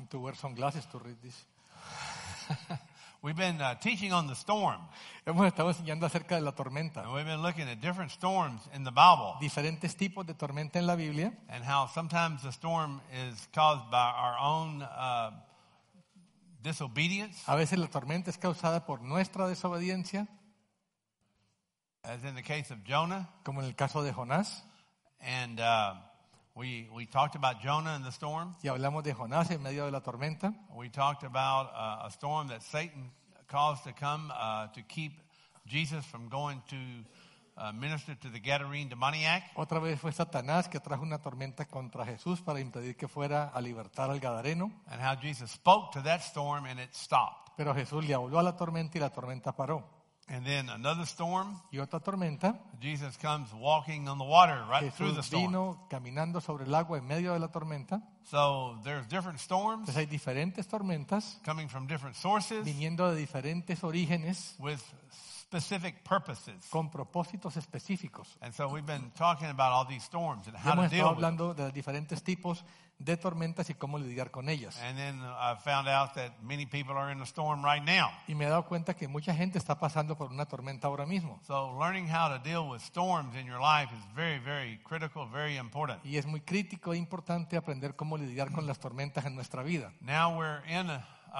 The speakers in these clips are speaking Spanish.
to wear sunglasses to read this. We've been teaching on the storm. Hemos estado enseñando acerca de la tormenta. And we've been looking at different storms in the Bible. Diferentes tipos de tormenta en la Biblia. And how sometimes the storm is caused by our own disobedience. A veces la tormenta es causada por nuestra desobediencia. As in the case of Jonah. Como en el caso de Jonás. And we talked about Jonah in the storm. Y hablamos de Jonás en medio de la tormenta. We talked about a storm that Satan caused to come to keep Jesus from going to minister to the Gadarene demoniac. Otra vez fue Satanás que trajo una tormenta contra Jesús para impedir que fuera a libertar al Gadareno. And how Jesus spoke to that storm and it stopped. Pero Jesús le habló a la tormenta y la tormenta paró. And then another storm. Y otra tormenta. Jesus comes walking on the water right Jesús through the storm. vino caminando sobre el agua en medio de la tormenta. So there's different storms. Entonces hay diferentes tormentas. Coming from different sources. Viniendo de diferentes orígenes. With specific purposes. Con propósitos específicos. And so we've been talking about all these storms and how to Hemos deal estado with them. hablando de los diferentes tipos de tormentas y cómo lidiar con ellas. And then I found out that many people are in a storm right now. Y me he dado cuenta que mucha gente está pasando por una tormenta ahora mismo. So learning how to deal with storms in your life is very, very critical, very important. Y es muy crítico e importante aprender cómo lidiar con las tormentas en nuestra vida. Now we're in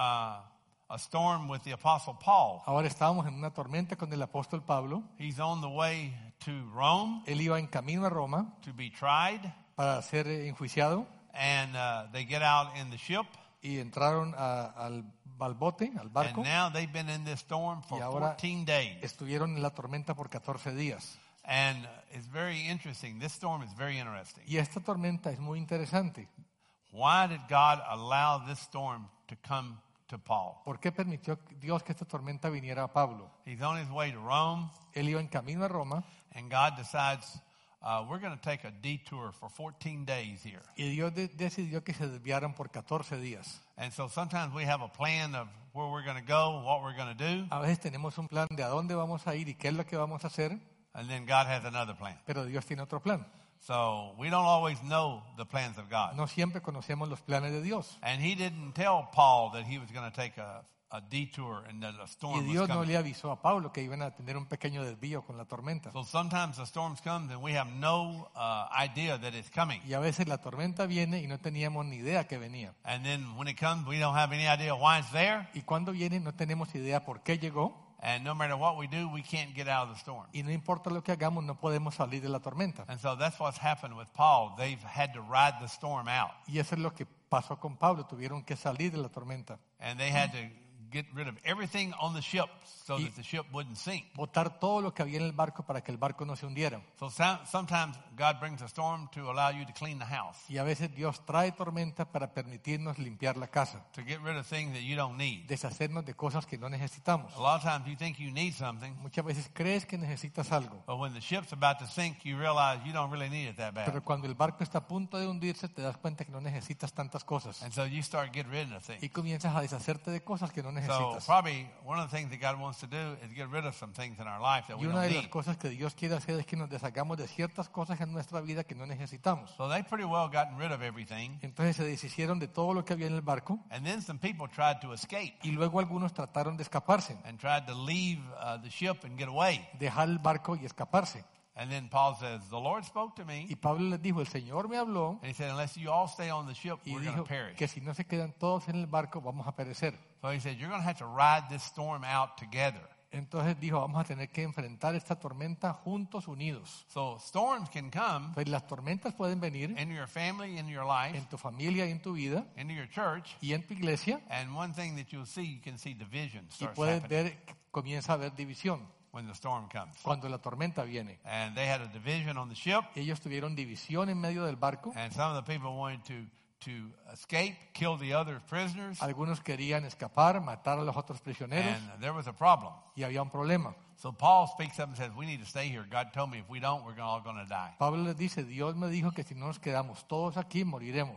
a storm with the Apostle Paul. Ahora estábamos en una tormenta con el apóstol Pablo. He's on the way to Rome. Él iba en camino a Roma. To be tried. Para ser enjuiciado. And they get out in the ship. Y entraron al bote, al barco. And now they've been in this storm for 14 days. Estuvieron en la tormenta por 14 días. And it's very interesting. This storm is very interesting. Y esta tormenta es muy interesante. Why did God allow this storm to come to Paul? ¿Por qué permitió Dios que esta tormenta viniera a Pablo? He's on his way to Rome. Él iba en camino a Roma. And God decides we're going to take a detour for 14 days here. Y Dios decidió que se desviaran por 14 días. And so sometimes we have a plan of where we're going to go, what we're going to do. A veces tenemos un plan de a dónde vamos a ir y qué es lo que vamos a hacer. And then God has another plan. Pero Dios tiene otro plan. So we don't always know the plans of God. No siempre conocemos los planes de Dios. And he didn't tell Paul that he was going to take a detour and that a storm Y Dios was no coming. le avisó a Pablo que iban a tener un pequeño desvío con la tormenta. So sometimes the storms come and we have no idea that it's coming. Y a veces la tormenta viene y no teníamos ni idea que venía. And then when it comes, we don't have any idea why it's there. Y cuando viene no tenemos idea por qué llegó. And no matter what we do, we can't get out of the storm. Y no importa lo que hagamos, no podemos salir de la tormenta. And so that's what's happened with Paul. They've had to ride the storm out. Y eso es lo que pasó con Pablo. Tuvieron que salir de la tormenta. And they had to get rid of everything on the ship so that the ship wouldn't sink. Botar todo lo que había en el barco para que el barco no se hundiera. So sometimes God brings a storm to allow you to clean the house. Y a veces Dios trae tormenta para permitirnos limpiar la casa. To get rid of things that you don't need. Deshacernos de cosas que no necesitamos. A lot of times you think you need something. Muchas veces crees que necesitas algo. But when the ship's about to sink, you realize you don't really need it that bad. Pero cuando el barco está a punto de hundirse, te das cuenta que no necesitas tantas cosas. And so you start getting rid of things. Y comienzas a deshacerte de cosas que no So necesitas. probably one of the things that God wants to do is get rid of some things in our life that Y we una don't de las need. cosas que Dios quiere hacer es que nos deshagamos de ciertas cosas en nuestra vida que no necesitamos. So they pretty well gotten rid of everything. Entonces se deshicieron de todo lo que había en el barco. And then some people tried to escape Y luego algunos trataron de escaparse. and tried to leave the ship and get away. Dejar el barco y escaparse. And then Paul says, the Lord spoke to me. Y Pablo les dijo, el Señor me habló. And he said, unless you all stay on the ship, Y we're going dijo to perish. que si no se quedan todos en el barco, vamos a perecer. So he said, you're going to have to ride this storm out together. Entonces dijo, vamos a tener que enfrentar esta tormenta juntos, unidos. So storms can come Pues las tormentas pueden venir into your family, into your life, en tu familia y en tu vida into your church. y en tu iglesia. And one thing that you'll see, you can see division Y starts puedes happening ver que comienza a haber división when the storm comes. cuando la tormenta viene. And they had a division on the ship. Ellos tuvieron división en medio del barco. And some of the people wanted to escape, kill the other prisoners. Algunos querían escapar, matar a los otros prisioneros. And there was a problem. Y había un problema. So Paul speaks up and says, we need to stay here. God told me if we don't, we're all going to die. Pablo les dice, Dios me dijo que si no nos quedamos todos aquí, moriremos.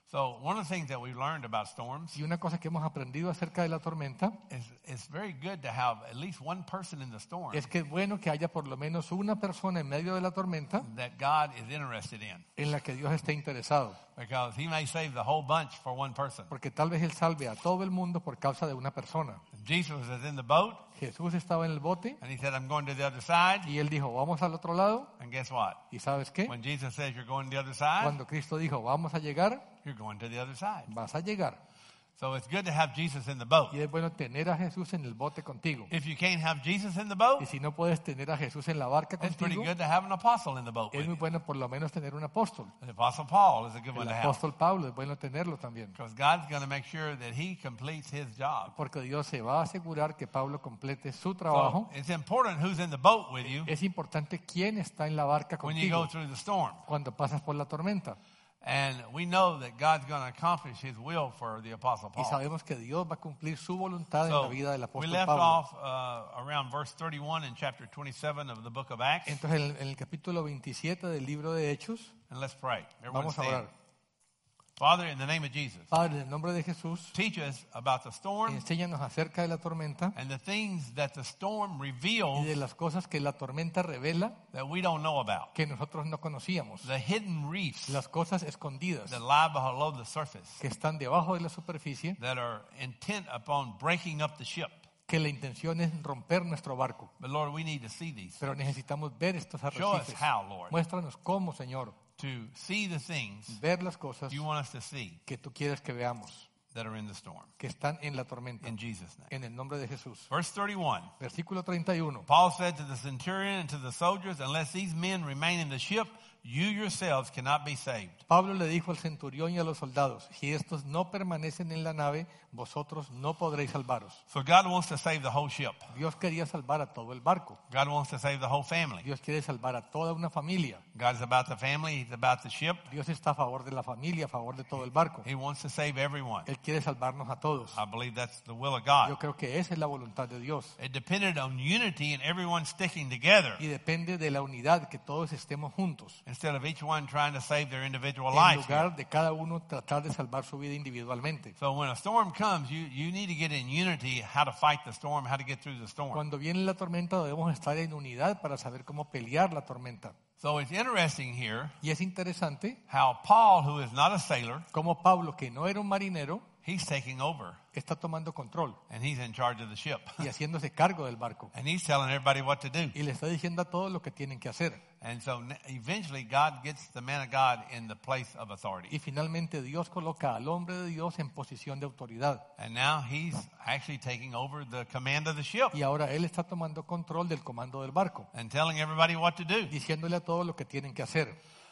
So one of the things that we've learned about storms Y una cosa que hemos aprendido acerca de la tormenta is it's very good to have at least one person in the storm es que es bueno que haya por lo menos una persona en medio de la tormenta that God is interested in, en la que Dios esté interesado. because he may save the whole bunch for one person. Porque tal vez Él salve a todo el mundo por causa de una persona. Jesus is in the boat, Jesús estaba en el bote and he said, I'm going to the other side. y Él dijo, vamos al otro lado. And guess what? ¿Y sabes qué? When Jesus says you're going to the other side, Cuando Cristo dijo, vamos a llegar, you're going to the other side. vas a llegar. So it's good to have Jesus in the boat. Y es bueno tener a Jesús en el bote contigo. If you can't have Jesus in the boat, Y si no puedes tener a Jesús en la barca it's pretty contigo, good to have an apostle in the boat es with muy you. bueno por lo menos tener un apóstol. The Apostle Paul is a good El one to have, apóstol Pablo es bueno tenerlo también. because God's going to make sure that he completes his job. Porque Dios se va a asegurar que Pablo complete su So trabajo. it's important who's in the boat with you Es importante quién está en la barca when you go contigo through the storm. cuando pasas por la tormenta. And we know that God's going to accomplish his will for the Apostle Y Paul. sabemos que Dios va a cumplir su voluntad en la So vida del we apóstol left Pablo. off around verse 31 in chapter 27 of the book of Acts. Entonces, en el capítulo 27 del libro de Hechos, And let's pray. Everyone vamos a stand. orar. Father, in the name of Jesus, Padre, en el nombre de Jesús, teach us about the storm enséñanos acerca de la tormenta and the things that the storm y reveals de las cosas que la tormenta revela that we don't know about. que nosotros no conocíamos. The hidden reefs Las cosas escondidas that lie below the surface que están debajo de la superficie, that are intent upon breaking up the ship. que la intención es romper nuestro barco. But Lord, we need to see these. Pero necesitamos ver estos Show us arrecifes. how, Lord, Muéstranos cómo, Señor, to see the things ver las cosas you want us to see que tú quieres que veamos, that are in the storm. que están en la tormenta. In Jesus' name. En el nombre de Jesús. Verse 31. Versículo 31. Paul said to the centurion and to the soldiers, unless these men remain in the ship, you yourselves cannot be saved. Pablo le dijo al centurión y a los soldados, si estos no permanecen en la nave, vosotros no podréis salvaros. So God wants to save the whole ship. Dios quería salvar a todo el barco. God wants to save the whole family. Dios quiere salvar a toda una familia. God's about the family. He's about the ship. Dios está a favor de la familia, a favor de todo el barco. He wants to save everyone. Él quiere salvarnos a todos. I believe that's the will of Yo God. creo que esa es la voluntad de Dios. It depended on unity and everyone sticking together Y depende de la unidad, que todos estemos juntos. instead of each one trying to save their individual En life. lugar de cada uno tratar de salvar su vida individualmente. So when a storm comes, you need to get in unity how to fight the storm, how to get through the storm. Cuando viene la tormenta debemos estar en unidad para saber cómo pelear la tormenta. So it's interesting here Y es interesante how Paul, who is not a sailor, cómo Pablo, que no era un marinero, he's taking over está tomando control and he's in charge of the ship. y haciéndose cargo del barco. And he's telling everybody what to do. Y le está diciendo a todos lo que tienen que hacer. And so eventually God gets the man of God in the place of authority. Y finalmente Dios coloca al hombre de Dios en posición de autoridad. And now he's actually taking over the command of the ship Y ahora él está tomando control del comando del barco, and telling everybody what to do. diciéndole a todos lo que tienen que hacer.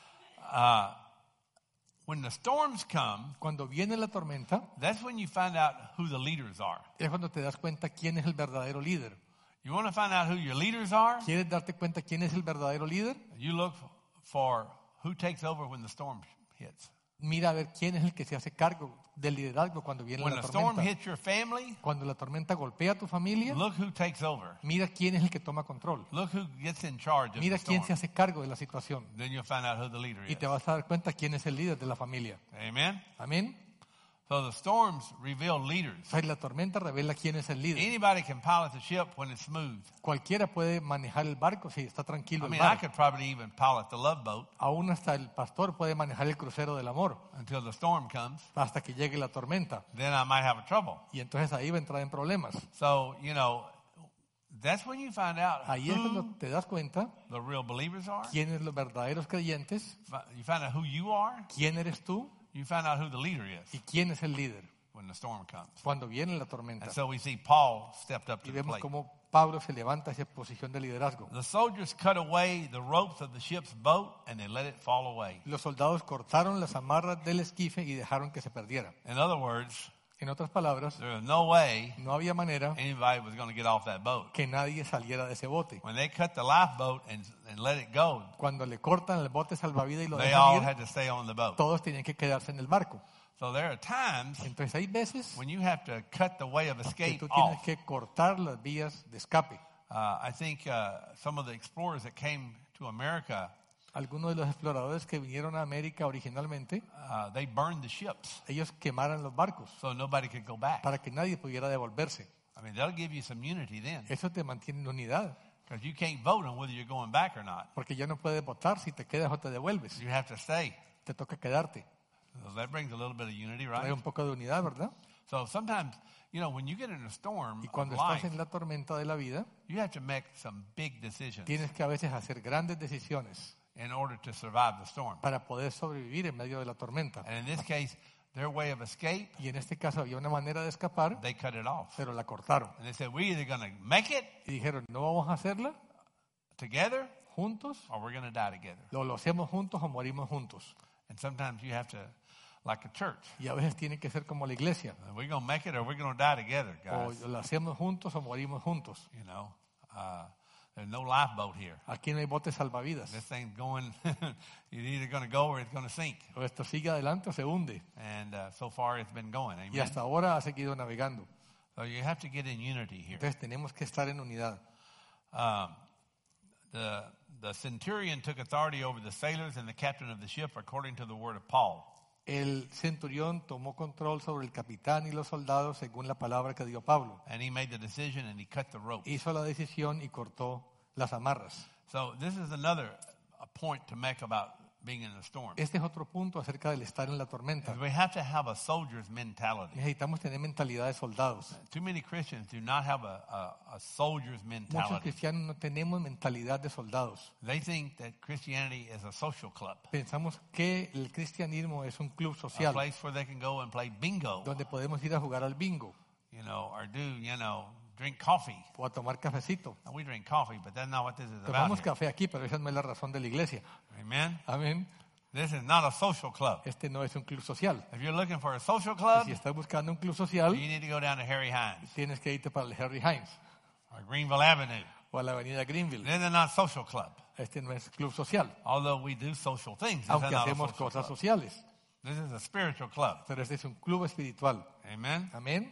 When the storms come, Cuando viene la tormenta, that's when you find out who the leaders are. es cuando te das cuenta quién es el verdadero líder. You want to find out who your leaders are? ¿Quieres darte cuenta quién es el verdadero líder? You look for who takes over when the storm hits. Mira a ver quién es el que se hace cargo del liderazgo cuando viene When la the storm tormenta. hits your family, Cuando la tormenta golpea a tu familia, look who takes over. mira quién es el que toma control. Look who gets in charge of Mira the quién storm. se hace cargo de la situación. Then you'll find out who the leader Y is. te vas a dar cuenta quién es el líder de la familia. Amen? Amén. So the storms reveal leaders. O sea, la tormenta revela quién es el líder. Anybody can pilot the ship when it's smooth. Cualquiera puede manejar el barco si está tranquilo I el mean, I barco. could probably even pilot the love boat Aún hasta el pastor puede manejar el crucero del amor until the storm comes. hasta que llegue la tormenta. Then I might have a trouble. Y entonces ahí va a entrar en problemas. So, that's when you find out Ahí es who cuando te das cuenta the real believers are. quiénes los verdaderos creyentes, You find out who you are. quién eres tú You find out who the leader is y quién es el líder when the storm comes. cuando viene la tormenta. And so we see Paul stepped up Y to the vemos plate. cómo Pablo se levanta a esa posición de liderazgo. The soldiers cut away the ropes of the ship's boat and they let it fall away. Los soldados cortaron las amarras del esquife y dejaron que se perdiera. In other words, En otras palabras, there was no way no había manera anybody was going to get off that boat. que nadie saliera de ese bote. When they cut the lifeboat and let it go, Cuando le cortan el bote salvavidas y lo they all dejan had ir, to stay on the boat. todos tenían que quedarse en el barco. So there are times Entonces hay veces when you have to cut the way of que escape tú tienes off. que cortar las vías de escape. I think some of the explorers that came to America Algunos de los exploradores que vinieron a América originalmente, they burned the ships ellos quemaron los barcos so nobody could go back. para que nadie pudiera devolverse. I mean, that'll give you some unity then, Eso te mantiene en unidad, because you can't vote on whether you're going back or not. porque ya no puedes votar si te quedas o te devuelves. You have to stay. Te toca quedarte. So that brings a little bit of unity, Trae right? un poco de unidad, ¿verdad? So sometimes, when you get in a storm Y cuando of estás life, en la tormenta de la vida, you have to make some big decisions tienes que a veces hacer grandes decisiones in order to survive the storm. para poder sobrevivir en medio de la tormenta. And in this case, their way of escape, Y en este caso había una manera de escapar, they cut it off. pero la cortaron. And they said, we're either going to make it Y dijeron, no vamos a hacerla together juntos, or we're going to die together. lo hacemos juntos o morimos juntos. And sometimes you have to, like a church, Y a veces tiene que ser como la iglesia. we're going to make it or we're going to die together, O guys. lo hacemos juntos o morimos juntos. There's no lifeboat here. Aquí no hay botes salvavidas. This thing's going, it's either going to go or it's going to sink. O esto sigue adelante o se hunde. And so far it's been going. Y Amen. hasta ahora ha seguido navegando. So you have to get in unity here. Entonces tenemos que estar en unidad. The centurion took authority over the sailors and the captain of the ship according to the word of Paul. El centurión tomó control sobre el capitán y los soldados según la palabra que dio Pablo. And he made the decision and he cut the rope. Hizo la decisión y cortó las amarras. So this is another point to make about being in a storm. Este es otro punto acerca del estar en la tormenta. We have to have a soldier's mentality. Necesitamos tener mentalidad de soldados. Too many Christians do not have a soldier's Muchos mentality. cristianos no tenemos mentalidad de soldados. They think that Christianity is a social club, Pensamos que el cristianismo es un club a social place where they can go and play bingo, donde podemos ir a jugar al bingo or drink coffee. o a tomar cafecito. Now, we drink coffee, but that's not what this is about. Tomamos here. café aquí, pero esa no es la razón de la iglesia. Amen. Amén. This is not a social club. Este no es un club social. If you're looking for a social Y club, si estás buscando un club social, you need to go down to Harry Hines tienes que irte para el Harry Hines or Greenville Avenue. o a la avenida Greenville. They're not social club. Este no es club social, Although we do social things, this is aunque not a hacemos social cosas club. sociales. This is a spiritual club. Pero este es un club espiritual. Amen. Amén.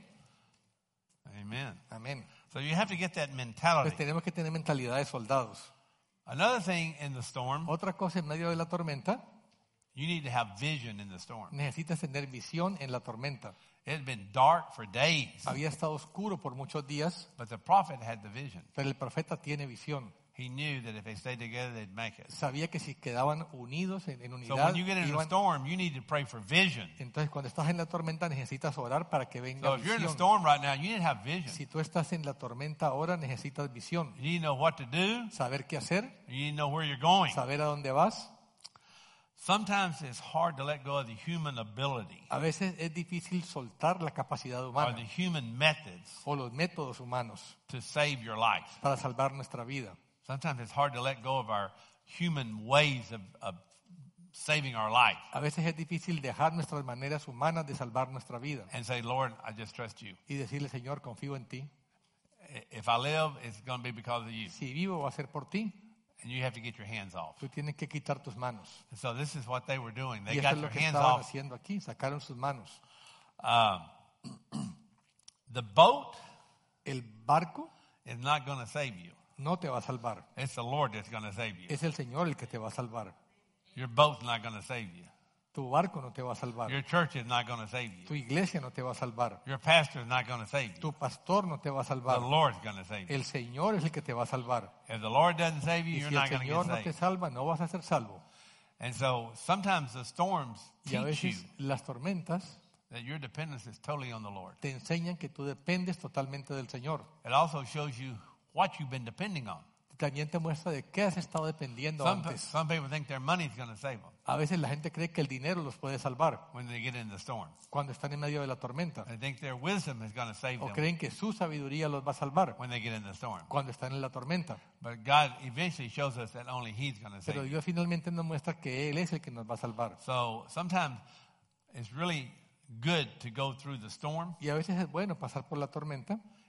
Amen. Amén. So you have to get that Entonces mentality. tenemos que tener mentalidad de soldados. Another thing in the storm, Otra cosa en medio de la tormenta, you need to have vision in the storm. necesitas tener visión en la tormenta. It had been dark for days, Había estado oscuro por muchos días, but the prophet had the vision. pero el profeta tiene visión. He knew that if they stayed together, they'd make it. Sabía que si quedaban unidos en So unidad, when you get in a iban. storm, you need to pray for vision. Entonces cuando estás en la tormenta necesitas orar para que venga So if you're in a visión. storm right now, you need to have vision. Si tú estás en la tormenta ahora necesitas visión. You need to know what to do. Saber qué hacer, You need to know where you're going. saber a dónde vas. Sometimes it's hard to let go of the human ability A veces es difícil soltar la capacidad or humana the human methods o los métodos humanos to save your life. para salvar nuestra vida. Sometimes it's hard to let go of our human ways of saving our life A veces es difícil dejar nuestras maneras humanas de salvar nuestra vida and say, Lord, I just trust you. y decirle, Señor, confío en ti. If I live, it's going to be because of you. Si vivo va a ser por ti. And you have to get your hands off. Tú tienes que quitar tus manos. And so this is what they were doing. They Y eso got es their lo que hands estaban off. haciendo aquí. Sacaron sus manos. The boat El barco is not going to save you. no te va a salvar. It's the Lord that's going to save you. Es el Señor el que te va a salvar. Your boat's not going to save you. Tu barco no te va a salvar. Your church is not going to save you. Tu iglesia no te va a salvar. Your pastor is not going to save you. Tu pastor no te va a The salvar. Lord's going to save you. El Señor es el que te va a salvar. If the Lord doesn't save you, Y you're si el not going to Señor get no te saved. salva, no vas a ser salvo. And so sometimes the storms Y a teach you veces las tormentas that your dependence is totally on the Lord. te enseñan que tú dependes totalmente del Señor. It also shows you what you've been depending on. También te muestra de qué has estado dependiendo antes. Some people think their money's going to save them A veces la gente cree que el dinero los puede salvar when they get in the storm. cuando están en medio de la tormenta. They think their wisdom is going to save O them creen que su sabiduría los va a salvar when they get in the storm. cuando están en la tormenta. But God eventually shows us that only He's going to save Pero you. Dios finalmente nos muestra que Él es el que nos va a salvar. So sometimes it's really good to go through the storm Y a veces es bueno pasar por la tormenta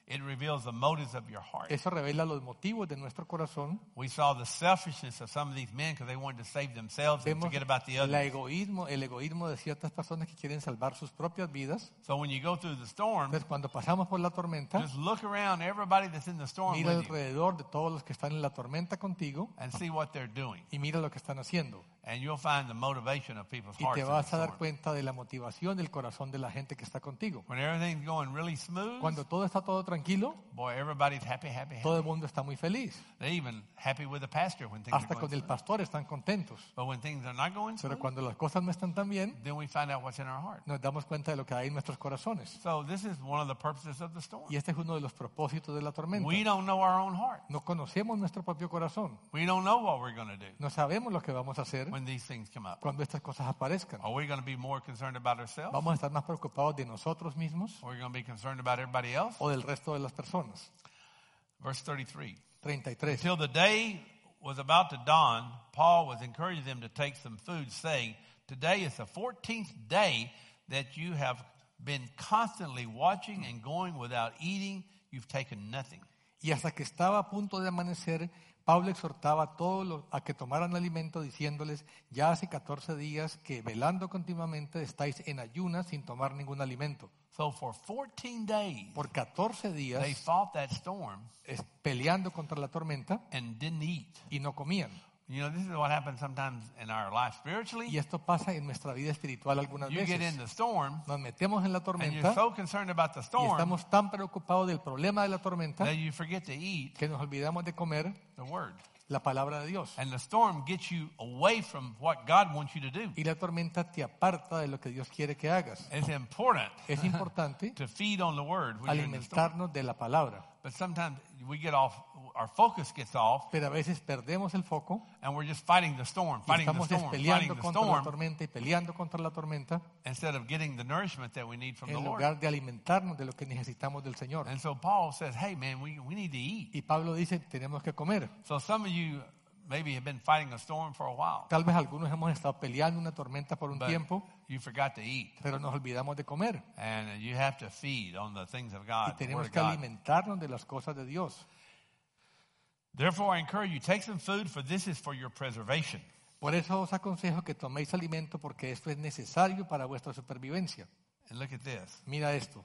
It reveals the motives of your heart. Eso revela los motivos de nuestro corazón. We saw the selfishness of some of these men because they wanted to save themselves and Vemos forget about the el others. egoísmo de ciertas personas que quieren salvar sus propias vidas. So when you go through the storm, Entonces, cuando pasamos por la tormenta, just look around everybody that's in the storm mira with you alrededor de todos los que están en la tormenta contigo and see what they're doing. y mira lo que están haciendo. And you'll find the motivation of people's Y hearts te in the vas a dar storm. cuenta de la motivación del corazón de la gente que está contigo. When everything's going really smooth, Cuando todo está todo tranquilo, boy, everybody's happy, happy, todo happy. el mundo está muy feliz. They're even happy with the pastor when things are Hasta going con el smooth. pastor están contentos. But when things are not going Pero smooth, cuando las cosas no están tan bien, then we find out what's in our heart. nos damos cuenta de lo que hay en nuestros corazones. So this is one of the purposes of the storm. Y este es uno de los propósitos de la tormenta. We don't know our own heart. No conocemos nuestro propio corazón. We don't know what we're going to do No sabemos lo que vamos a hacer when these things come up. cuando estas cosas aparezcan. Are we going to be more concerned about ourselves? ¿Vamos a estar más preocupados de nosotros mismos Or are we going to be concerned about everybody else? o del resto de las personas? Verse 33. 33. Till the day was about to dawn, Paul was encouraging them to take some food, saying, "Today is the 14th day that you have been constantly watching and going without eating. You've taken nothing." Y hasta que estaba a punto de amanecer, Pablo exhortaba a todos a que tomaran alimento, diciéndoles, ya hace 14 días que velando continuamente estáis en ayunas sin tomar ningún alimento. So for 14 days, Por 14 they días fought that storm peleando contra la tormenta and didn't eat. y no comían. You know, this is what happens sometimes in our life Y spiritually. esto pasa en nuestra vida espiritual algunas You get in veces. the storm, Nos metemos en la and you're tormenta so concerned about the y storm estamos tan preocupados del problema de la tormenta that you forget to eat que nos olvidamos de comer the word. la palabra de Dios. And the storm gets you away from what God wants you to do. Y la tormenta te aparta de lo que Dios quiere que hagas. It's important Es importante to feed on the word when you're in the storm. alimentarnos de la palabra. But sometimes we get off, our focus gets off, Pero a veces perdemos el foco and we're just fighting the storm, y fighting the estamos storm, fighting peleando the contra la storm, tormenta y peleando contra la tormenta instead of getting the nourishment that we need from the en Lord. lugar de alimentarnos de lo que necesitamos del Señor. And so Paul says, hey man, we need to eat. Y Pablo dice, tenemos que comer. So some of you maybe have been fighting a storm for a while, Tal vez algunos hemos estado peleando una tormenta por un but tiempo, you forgot to eat. pero nos olvidamos de comer. And you have to feed on the things of Y God, the Word tenemos of que God. alimentarnos de las cosas de Dios. Therefore I encourage you, take some food, for this is for your preservation. Por eso os aconsejo que toméis alimento porque esto es necesario para vuestra supervivencia. And look at this. Mira esto.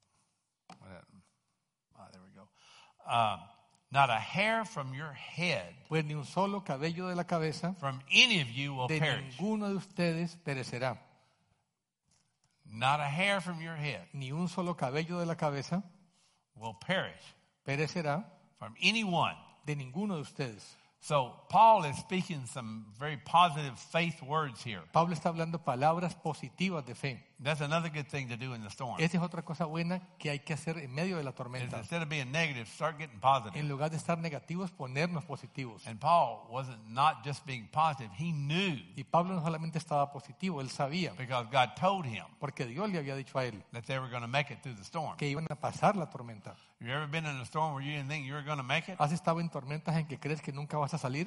There we go. Not a hair from your head, Pues ni un solo cabello de la cabeza from any of you will de perish. ninguno de ustedes perecerá. Not a hair from your head Ni un solo cabello de la cabeza will perish perecerá from anyone. de ninguno de ustedes. So Paul is speaking some very positive faith words here. Pablo está hablando palabras positivas de fe. That's another good thing to do in the storm. Esa es otra cosa buena que hay que hacer en medio de la Is tormenta. instead of being negative, start getting positive. En lugar de estar negativos, ponernos positivos. And Paul wasn't not just being positive. He knew Y Pablo no solamente estaba positivo, él sabía, because God told him porque Dios le había dicho a él that they were going to make it through the storm. que iban a pasar la tormenta. You ever been in a storm where you didn't think you were going to make it? ¿Has estado en tormentas en que crees que nunca vas a salir?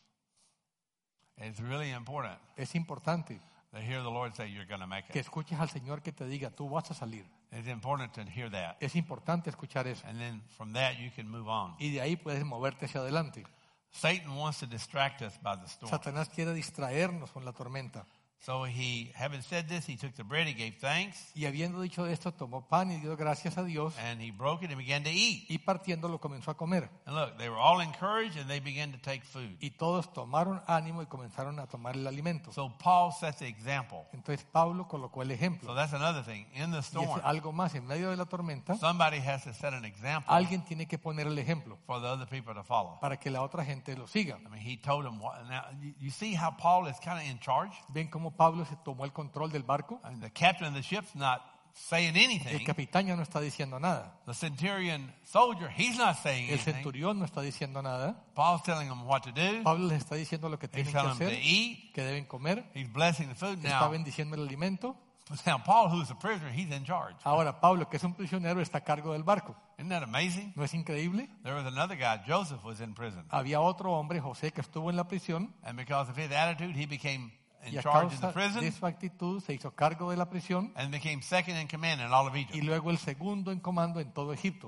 It's really important Es importante to hear the Lord say you're going to make que it. escuches al Señor que te diga, tú vas a salir. It's important to hear that. Es importante escuchar eso. And then from that you can move on. Y de ahí puedes moverte hacia adelante. Satan wants to distract us by the storm. Satanás quiere distraernos con la tormenta. So he, having said this, he took the bread, he gave thanks, Y habiendo dicho esto, tomó pan y dio gracias a Dios and he broke it and began to eat. y partiéndolo comenzó a comer. And look, they were all encouraged and they began to take food. Y todos tomaron ánimo y comenzaron a tomar el alimento. So Paul set the example. Entonces Pablo colocó el So ejemplo. that's another thing. In the Y es storm, algo más, en medio de la tormenta, somebody has to set an example alguien tiene que poner el ejemplo for the other people to follow. para que la otra gente lo siga. I mean, he told them what. Now, you see how Paul is kind of in charge? ¿Ven cómo Pablo se tomó el control del barco? I mean, the captain of the ship's not saying El anything. capitán ya no está diciendo nada. The centurion soldier, he's not saying El anything. centurión no está diciendo nada. Paul's telling them what to do. Pablo les está diciendo lo que He's tienen que telling them to hacer, eat. que deben comer. He's blessing the food. Está Now, bendiciendo el alimento. Paul, who's a prisoner, he's in charge. Ahora Pablo, que es un prisionero, está a cargo del barco. Isn't that amazing? ¿No es increíble? There was another guy, Joseph, was in prison. Había otro hombre, José, que estuvo en la prisión And because of his attitude, he became y in a charge in the causa de prison su actitud se hizo cargo de la prisión and became second in command in all of y Egypt. luego el segundo en comando en todo Egipto.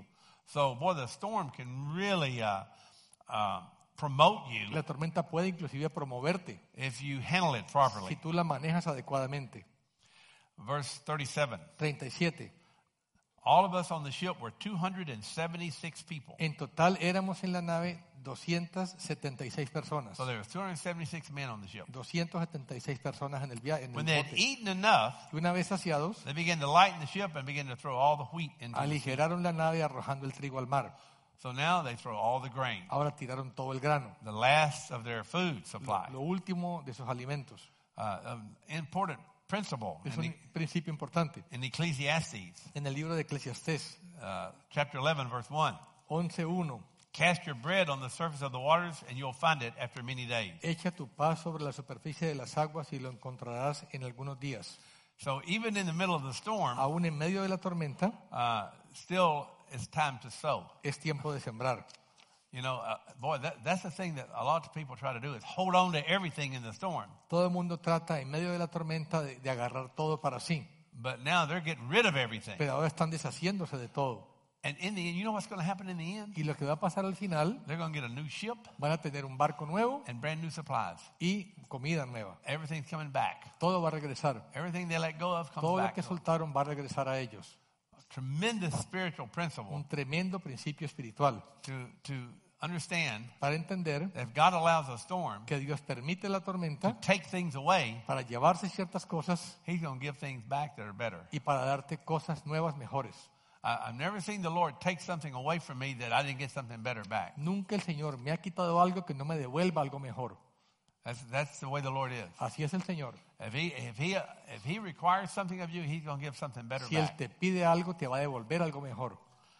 So, boy, the storm can really promote you La tormenta puede inclusive promoverte if you handle it si properly. tú la manejas adecuadamente. Verse 37. 37. All of us on the ship were 276 people. En total éramos en la nave 276 personas. So there were 276 men on the ship. 276 personas en el viaje, en el When they had bote. eaten enough, Y una vez saciados, they began to lighten the ship and began to throw all the wheat into the sea. aligeraron la nave arrojando el trigo al mar. So now they throw all the grain, Ahora tiraron todo el grano, the last of their food supply. lo último de sus alimentos. Important principle Es un principio importante. in Ecclesiastes, En el libro de Eclesiastés chapter 11, verse 1. 11:1, Cast your bread on the surface of the waters, and you'll find it after many days. echa tu paz sobre la superficie de las aguas y lo encontrarás en algunos días. So even in the middle of the storm, Aún en medio de la tormenta, still it's time to sow. es tiempo de sembrar. You know, boy, that's the thing that a lot of people try to do is hold on to everything in the storm. Todo el mundo trata en medio de la tormenta de agarrar todo para sí, But now they're getting rid of everything. pero ahora están deshaciéndose de todo. And in the end, you know what's going to happen in the end? Y lo que va a pasar al final, They're going to get a new ship van a tener un barco nuevo and brand new supplies. y comida nueva. Everything's coming back. Todo va a regresar. Everything they let go of comes Todo lo back. que soltaron va a regresar a ellos. Tremendous spiritual principle Un tremendo principio espiritual to understand para entender that if God allows a storm que Dios permite la to tormenta take things away, para llevarse ciertas cosas He's going to give things back that are better. y para darte cosas nuevas mejores. I've never seen the Lord take something away from me that I didn't get something better back. Nunca el Señor me ha quitado algo que no me devuelva algo mejor. That's the way the Lord is. Así es el Señor. If he requires something of you, He's going to give something better Si Él back. te pide algo, te va a devolver algo mejor.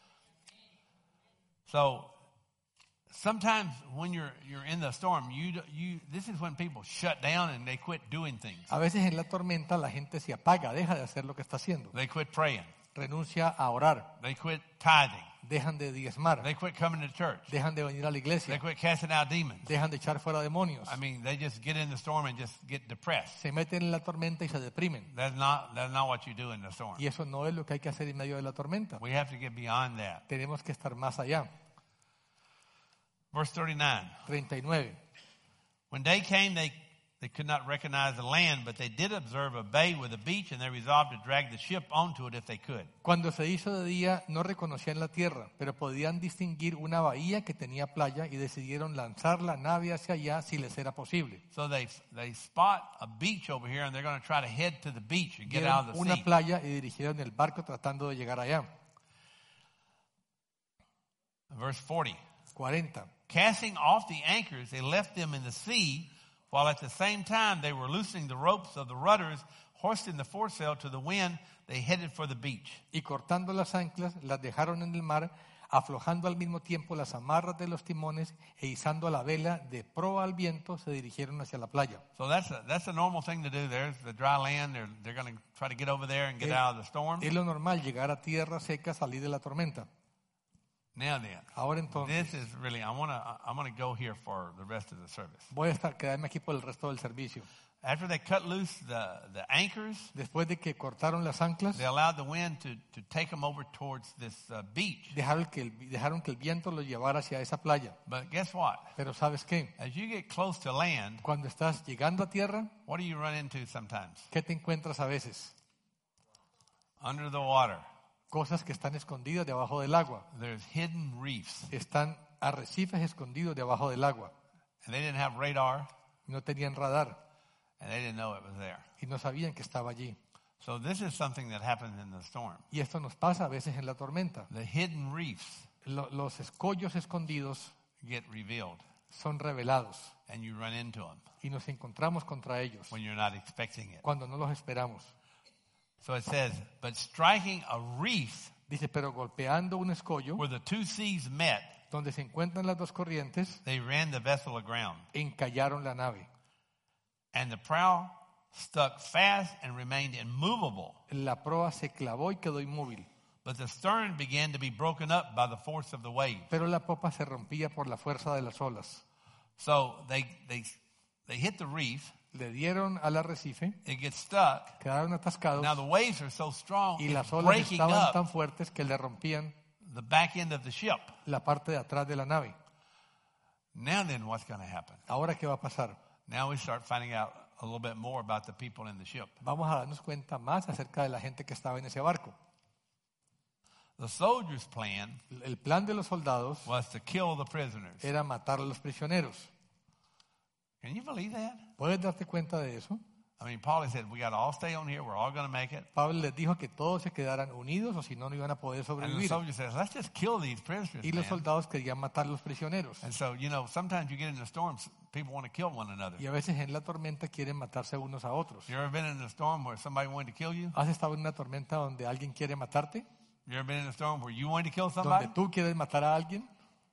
So sometimes when you're in the storm, this is when people shut down and they quit doing things. A veces en la tormenta la gente se apaga, deja de hacer lo que está haciendo. They quit praying. Renuncia a orar, They quit tithing. dejan de diezmar, They quit coming to church. dejan de venir a la They iglesia, quit casting out demons. dejan de echar fuera demonios, I mean, they just get in the storm and just get depressed. se meten en la tormenta y se deprimen. That's not what you do in the storm. Y eso no es lo que hay que hacer en medio de la tormenta. We have to get beyond that. Tenemos que estar más allá. Verse 39. 39. When day came, they could not recognize the land, but they did observe a bay with a beach, and they resolved to drag the ship onto it if they could. Cuando se hizo de día no reconocían la tierra, pero podían distinguir una bahía que tenía playa y decidieron lanzar la nave hacia allá si les era posible. So they spot a beach over here, and they're going to try to head to the beach and get out Vieron of the una sea. playa y dirigieron el barco tratando de llegar allá. Verse 40. 40. Casting off the anchors, they left them in the sea, while at the same time they were loosening the ropes of the rudders, hoisting the foresail to the wind. They headed for the beach. Y cortando las anclas, las dejaron en el mar, aflojando al mismo tiempo las amarras de los timones e izando a la vela de proa al viento, se dirigieron hacia la playa. So that's a normal thing to do. There's the dry land. They're going to try to get over there and get out of the storm. Es lo normal, llegar a tierra seca, salir de la tormenta. Now then, Ahora entonces, this is really, I'm gonna go here for the rest of the service. voy a quedarme aquí por el resto del servicio. After they cut loose the anchors, Después de que cortaron las anclas, they allowed the wind to take them over towards this beach. dejaron que el viento los llevara hacia esa playa. But guess what? Pero ¿sabes qué? As you get close to land, Cuando estás llegando a tierra, what do you run into sometimes? ¿qué te encuentras a veces? Under the water, Cosas que están escondidas debajo del agua. there's hidden reefs. Están arrecifes escondidos debajo del agua. And they didn't have radar, No tenían radar and they didn't know it was there. y no sabían que estaba allí. So this is something that happens in the storm. Y esto nos pasa a veces en la tormenta. The hidden reefs Los escollos escondidos get revealed, son revelados and you run into them y nos encontramos contra ellos when you're not expecting it. cuando no los esperamos. So it says, but striking a reef Dice, pero golpeando un escollo where the two seas met, donde se encuentran las dos corrientes, they ran the vessel aground. encallaron la nave. And the prow stuck fast and remained immovable. La proa se clavó y quedó inmóvil, But the stern began to be broken up by the force of the wave. pero la popa se rompía por la fuerza de las olas. So they hit the reef. Le dieron al arrecife, It gets stuck. quedaron atascados Now the waves are so strong, y it's las olas breaking estaban up tan fuertes que le rompían the back end of the ship. la parte de atrás de la nave. Now then, what's going to happen? Ahora, ¿qué va a pasar? Now we start finding out a little bit more about the people in the ship. Vamos a darnos cuenta más acerca de la gente que estaba en ese barco. The soldiers' plan El plan de los soldados was to kill the prisoners. era matar a los prisioneros. Can you believe that? ¿Puedes darte cuenta de eso? I mean, Paul said, we got to all stay on here. We're all going to make it. Pablo les dijo que todos se quedaran unidos o si no, no iban a poder And the sobrevivir. soldier says, let's just kill these prisoners, Y los man. soldados querían matar a los prisioneros. And so, you know, sometimes you get in the storms, people want to kill one another. Y a veces en la tormenta quieren matarse unos a otros. You ever been in a storm where somebody wanted to kill you? ¿Has estado en una tormenta donde alguien quiere matarte? You ever been in a storm where you wanted to kill ¿Donde somebody? tú quieres matar a alguien?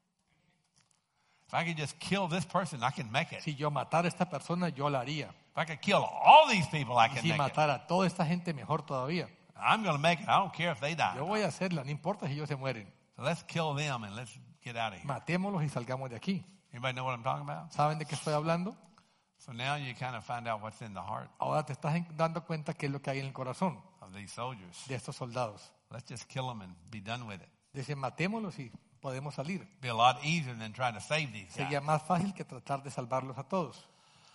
If I could just kill this person, I can make it. Si yo matara a esta persona, yo la haría. If I could kill all these people, I Y can si make it. matara a toda esta gente, mejor todavía. I'm going to make it. I don't care if they die. Yo voy a hacerla, no importa si ellos se mueren. So let's kill them and let's get out of here. Matémoslos y salgamos de aquí. Anybody know what I'm talking about? ¿Saben de qué estoy hablando? So now you kind of find out what's in the heart Ahora te estás dando cuenta qué es lo que hay en el corazón of these soldiers. de estos soldados. Let's just kill them and be done with it. Dicen, matémoslos y podemos salir. Be a lot easier than trying to save these Sería guys. más fácil que tratar de salvarlos a todos.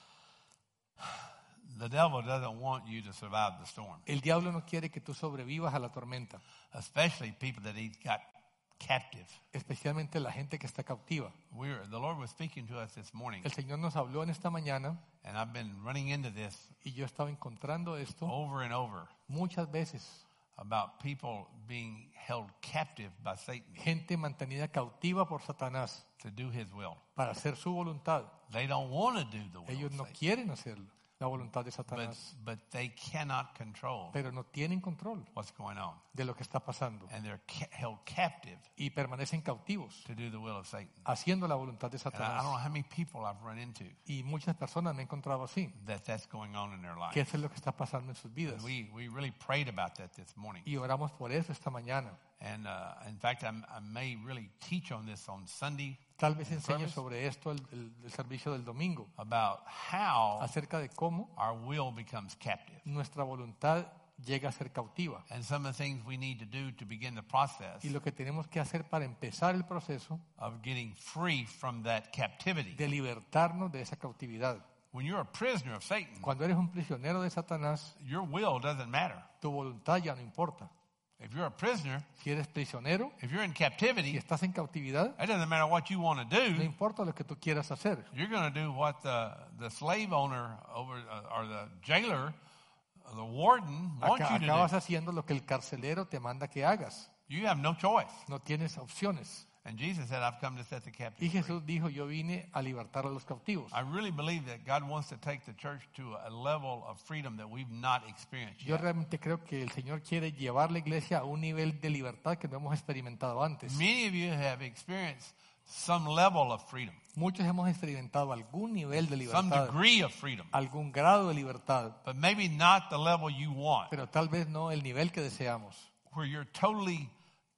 The devil doesn't want you to survive the storm, El diablo no quiere que tú sobrevivas a la tormenta, especially people that he's got captive. especialmente la gente que está cautiva. The Lord was speaking to us this morning, El Señor nos habló en esta mañana and I've been running into this y yo estaba encontrando esto over and over muchas veces. about people being held captive by Satan Gente mantenida cautiva por Satanás to do his will. para hacer su voluntad. They don't want to do the will Ellos of no Satan, quieren hacerlo, la voluntad de Satanás, but they cannot control pero no tienen control what's going on, de lo que está pasando and they're held captive y permanecen cautivos to do the will of Satan. haciendo la voluntad de And I don't know Satanás. how many people I've run into Y muchas personas me he encontrado así, that's going on in their life. que eso es lo que está pasando en sus vidas. We really prayed about that this morning. Y oramos por eso esta mañana. And in fact, I may really teach on this on Sunday Tal vez enseñe service? sobre esto el servicio del domingo, about how acerca de cómo our will becomes captive nuestra voluntad llega a ser cautiva and some of the things we need to do to begin the process y lo que tenemos que hacer para empezar el proceso of getting free from that captivity. de libertarnos de esa cautividad. When you're a prisoner of Satan, Cuando eres un prisionero de Satanás, your will doesn't matter. tu voluntad ya no importa. If you're a prisoner, Si eres prisionero if you're in y captivity, it estás en cautividad, doesn't matter what you want to no do. importa lo que tú quieras hacer. You're going to do what the slave owner over or the jailer, or the warden wants you to Acabas do. haciendo lo que el carcelero te manda que hagas. You have no choice. No tienes opciones. And Jesus said, I've come to set the Y captive free. Jesús dijo, yo vine a libertar a los cautivos. I really believe that God wants to take the church to a level of freedom that we've not experienced Yo yet. realmente creo que el Señor quiere llevar la iglesia a un nivel de libertad que no hemos experimentado antes. Many of you have experienced some level of freedom, Muchos hemos experimentado algún nivel de some libertad, degree of freedom, algún grado de libertad, but maybe not the level you want, pero tal vez no el nivel que deseamos. where you're totally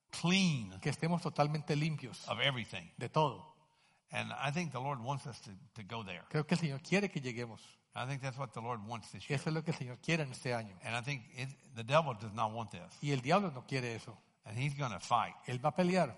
clean Que estemos totalmente limpios of everything. de todo. And I think the Lord wants us to go there. Creo que el Señor quiere que lleguemos. I think that's what the Lord wants this year. Eso es lo que el Señor quiere en este año. And I think the devil does not want this. Y el diablo no quiere eso. And he's going to fight. Él va a pelear.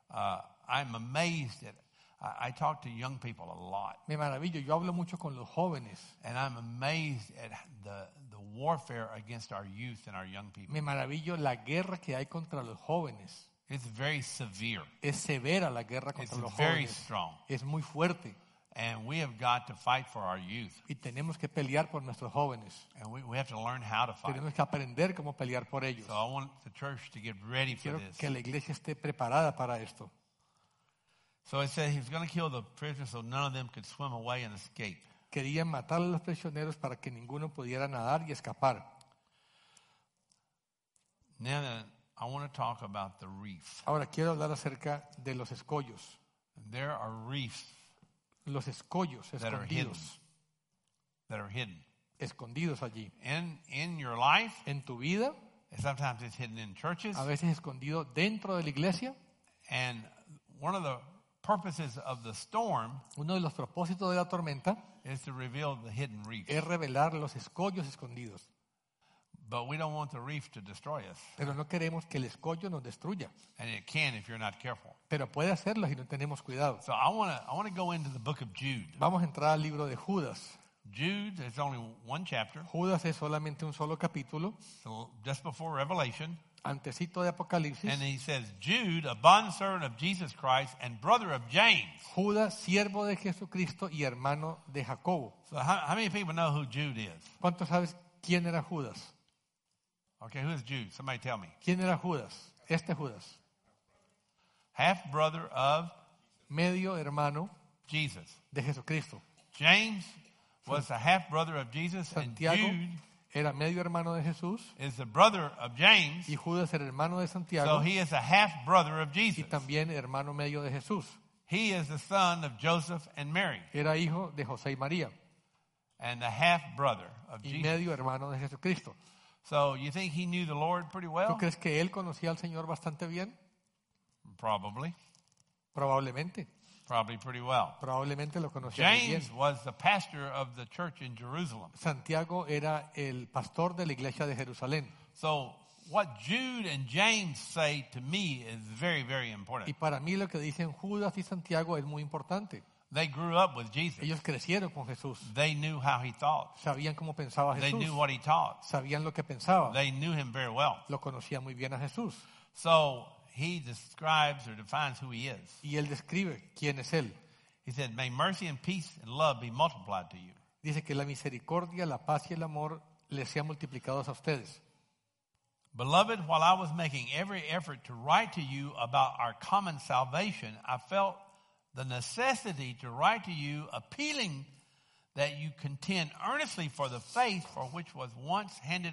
I'm amazed at, I talk to young people a lot. Me maravillo. Yo hablo mucho con los jóvenes. And I'm amazed at the warfare against our youth and our young people. Me maravillo la guerra que hay contra los jóvenes. It's very severe. Es severa la guerra It's contra los very jóvenes. strong. Es muy fuerte. And we have got to fight for our youth. Y tenemos que pelear por nuestros jóvenes. And we have to learn how to fight. Tenemos que aprender cómo pelear por ellos. So I want the church to get ready for Quiero this. que la iglesia esté preparada para esto. So it said he was going to kill the prisoners so none of them could swim away and escape. Querían matar a los prisioneros para que ninguno pudiera nadar y escapar. Now then, I want to talk about the reef. Ahora quiero hablar acerca de los escollos. There are reefs Los escollos that are hidden. escondidos. That are hidden. Escondidos allí. In your life, En tu vida, sometimes it's hidden in churches. a veces escondido dentro de la iglesia. And one of the purposes of the storm Uno de los propósitos de la tormenta is to reveal the hidden reefs. es revelar los escollos escondidos. But we don't want the reef to destroy us. Pero no queremos que el escollo nos destruya. And it can if you're not careful. Pero puede hacerlo si no tenemos cuidado. So I want to go into the book of Jude. Vamos a entrar al libro de Judas. Jude is only one chapter. Judas es solamente un solo capítulo, So just before Revelation. antecito de Apocalipsis. And he says, Jude, a bondservant of Jesus Christ and brother of James. Judas, siervo de Jesucristo y hermano de Jacobo. So how many people know who Jude is? ¿Cuántos sabes quién era Judas? Okay, who is Jude? Somebody tell me. ¿Quién era Judas? Este Judas. Half brother of Medio hermano Jesus. de Jesucristo. James was the half brother of Jesus, and Santiago Jude era medio hermano de Jesús is the brother of James. y Judas era hermano de So Santiago he is a half brother of y Jesus. también hermano medio de Jesús. He is the son of Joseph and Mary, Era hijo de José y María and the half brother of y Jesus. medio hermano de Jesucristo. So you think he knew the Lord pretty ¿Tú well? crees que él conocía al Señor bastante bien? Probably. Probablemente. Probably pretty well. Probablemente lo conocía muy bien. James was the pastor of the church in Jerusalem. Santiago era el pastor de la iglesia de Jerusalén. So what Jude and James say to me is very, very Y important. para mí lo que dicen Judas y Santiago es muy importante. They grew up with Jesus. Ellos crecieron con Jesús. They knew how he thought. Sabían cómo pensaba They Jesús. knew what he taught. Sabían lo que pensaba. They knew him very well. Lo conocían muy bien a Jesús. So he describes or defines who he is. Y él describe quién es él. He said, may mercy and peace and love be multiplied to you. Dice que la misericordia, la paz y el amor les sean multiplicados a ustedes. Beloved, while I was making every effort to write to you about our common salvation, I felt the necessity to write to you appealing that you contend earnestly for the faith for which was once handed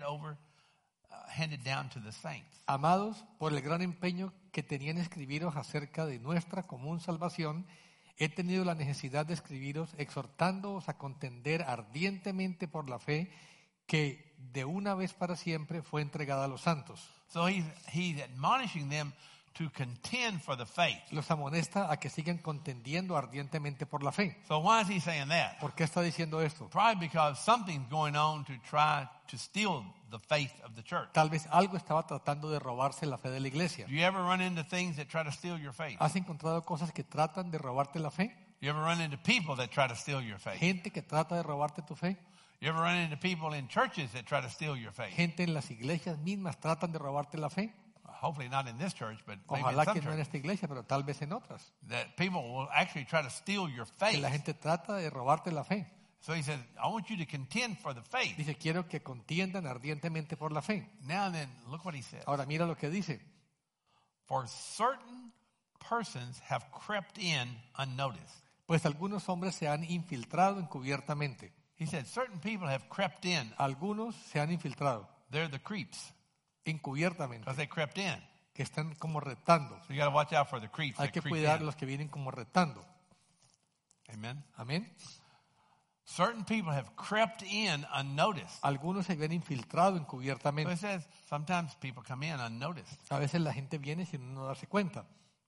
down to the saints. Amados, por el gran empeño que tenían escribiros acerca de nuestra común salvación, he tenido la necesidad de escribiros exhortándoos a contender ardientemente por la fe que de una vez para siempre fue entregada a los santos. So he's admonishing them to contend for the faith. Los amonesta a que sigan contendiendo ardientemente por la fe. So why is he saying that? ¿Por qué está diciendo esto? Probably because something's going on to try to steal the faith of the church. Tal vez algo estaba tratando de robarse la fe de la iglesia. Do you ever run into things that try to steal your faith? ¿Has encontrado cosas que tratan de robarte la fe? You ever run into people that try to steal your faith? Gente que trata de robarte tu fe. You ever run into people in churches that try to steal your faith? Gente en las iglesias mismas tratan de robarte la fe. Hopefully not in this church, but maybe in Ojalá some que no en churches. esta iglesia, pero tal vez en otras. That people will actually try to steal your Que faith. la gente trata de robarte la fe. So he says, I want you to contend for the faith. Dice, quiero que contiendan ardientemente por la fe. Now then, look what he says. Ahora mira lo que dice. For certain persons have crept in unnoticed. Pues algunos hombres se han infiltrado encubiertamente. He said, certain people have crept in. Algunos se han infiltrado They're the creeps encubiertamente, because they crept in. que están como retando. So you got to watch out for the creeps Hay that que creep cuidar in. los que vienen como retando. Amen. Amén. Certain people have crept in unnoticed. Algunos se ven infiltrado So encubiertamente. it says sometimes people come in unnoticed. A veces la gente viene sin no darse cuenta.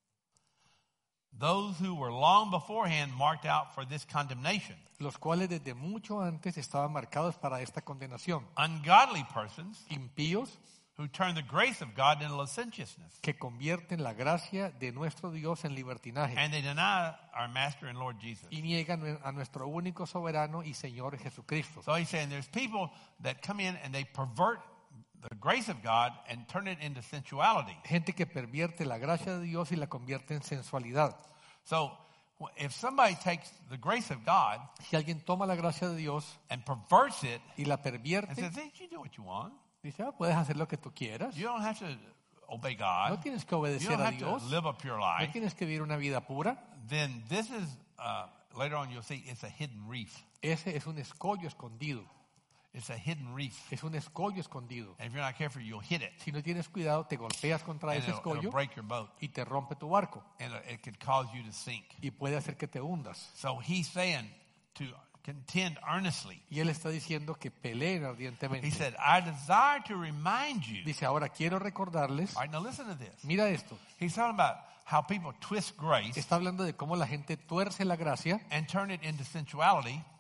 Those who were long beforehand marked out for this condemnation. Los cuales desde mucho antes estaban marcados para esta condenación. Ungodly persons Impíos who turn the grace of God into licentiousness. que convierten la gracia de nuestro Dios en libertinaje And they deny our Master and Lord Jesus. y niegan a nuestro único soberano y Señor Jesucristo. So he's saying there's people that come in and they pervert the grace of God and turn it into sensuality. Gente que pervierte la gracia de Dios y la convierte en sensualidad. So if somebody takes the grace of God Si alguien toma la gracia de Dios and perverts it y la and pervierte, says, hey, you do what you want. dice, puedes hacer lo que tú quieras. You don't have to obey No God. tienes que You obedecer don't a have Dios. to live a pure No life. tienes que vivir una vida pura. Then this is, later on you'll see, it's a hidden reef. Ese es un escollo escondido. It's a hidden reef. Es un escollo escondido. And if you're not careful, you'll hit it. Si no tienes cuidado, te golpeas contra And ese it'll escollo break your boat. y te rompe tu barco And it could cause you to sink. y puede hacer que te hundas. So he's saying to contend earnestly. Y él está diciendo que peleen He ardientemente. said, I desire to remind you. Dice, ahora quiero recordarles, All right, now listen to this. mira esto, He's talking about how people twist grace está hablando de cómo la gente tuerce la gracia and turn it into sensuality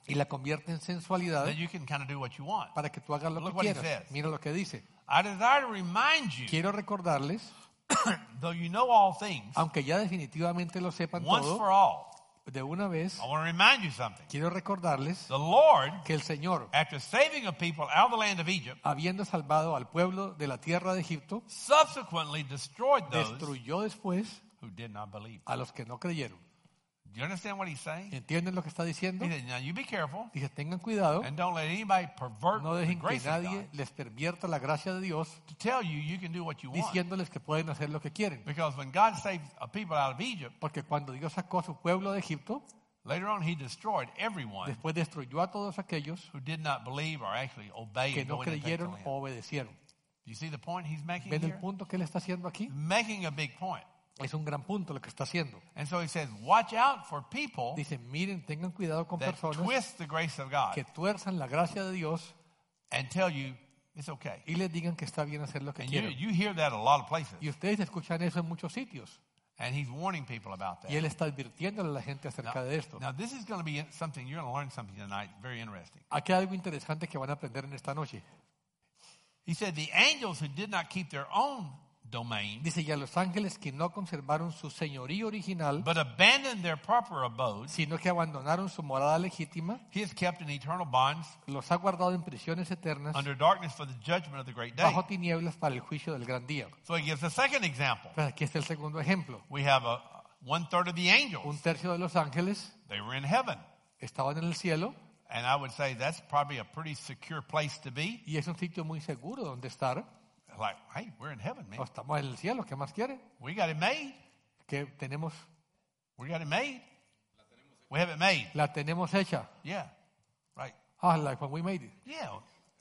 y la convierte en sensualidad that you can kind of do what you want. para que tú hagas lo Look que what he quieras. says. Mira lo que dice. I desire to remind you, Quiero recordarles, though you know all things, aunque ya definitivamente lo sepan once for todo, all, de una vez, I want to remind you something. quiero recordarles The Lord, que el Señor, after saving a people out of the land of Egypt, habiendo salvado al pueblo de la tierra de Egipto, subsequently destroyed those destruyó después who did not believe. a los que no creyeron. Do you understand what he's saying? ¿Entienden lo que está diciendo? He said, now you be careful Dice, tengan cuidado, and don't let anybody pervert no the dejen que grace of nadie God les pervierta la gracia de Dios to tell you you can do what you want. diciéndoles que pueden hacer lo que quieren. Because when God saved a people out of Egypt, Porque cuando Dios sacó a su pueblo de Egipto, later on he destroyed everyone después destruyó a todos aquellos who did not believe or actually obey que and no go into the creyeron land. o obedecieron. Do you see the point he's making ¿Ven el here? punto que él está haciendo aquí? He's making a big point. Es un gran punto lo que está haciendo. And so he says, watch out for people Dice, miren, tengan cuidado con that personas twist the grace of God que tuerzan la gracia de Dios and tell you it's okay. y les digan que está bien hacer lo que And you, quieren. you hear that a lot of places. Y ustedes escuchan eso en muchos sitios. And he's warning people about that. Y él está advirtiéndole a la gente acerca de esto. Now, this is going to be something, you're going to learn something tonight, very interesting. Aquí hay algo interesante que van a aprender en esta noche. He said, the angels who did not keep their own domain, Dice, y a los ángeles que no conservaron su señorío original, but abandoned their proper abode, sino que abandonaron su morada legítima, he has kept in eternal bonds los ha guardado en prisiones eternas, under darkness for the judgment of the great day. bajo tinieblas para el juicio del gran día. So he gives a second example. Pues aquí está el segundo ejemplo. We have one third of the angels. Un tercio de los ángeles They were in heaven. estaban en el cielo, And I would say that's probably a pretty secure place to be. y es un sitio muy seguro donde estar. Like, hey, we're in heaven, man. No, estamos en el cielo, ¿qué más quiere? We got it made. Que tenemos, We got it made. We have it made. la tenemos hecha. Yeah. Right. Ah, like when we made it. Yeah.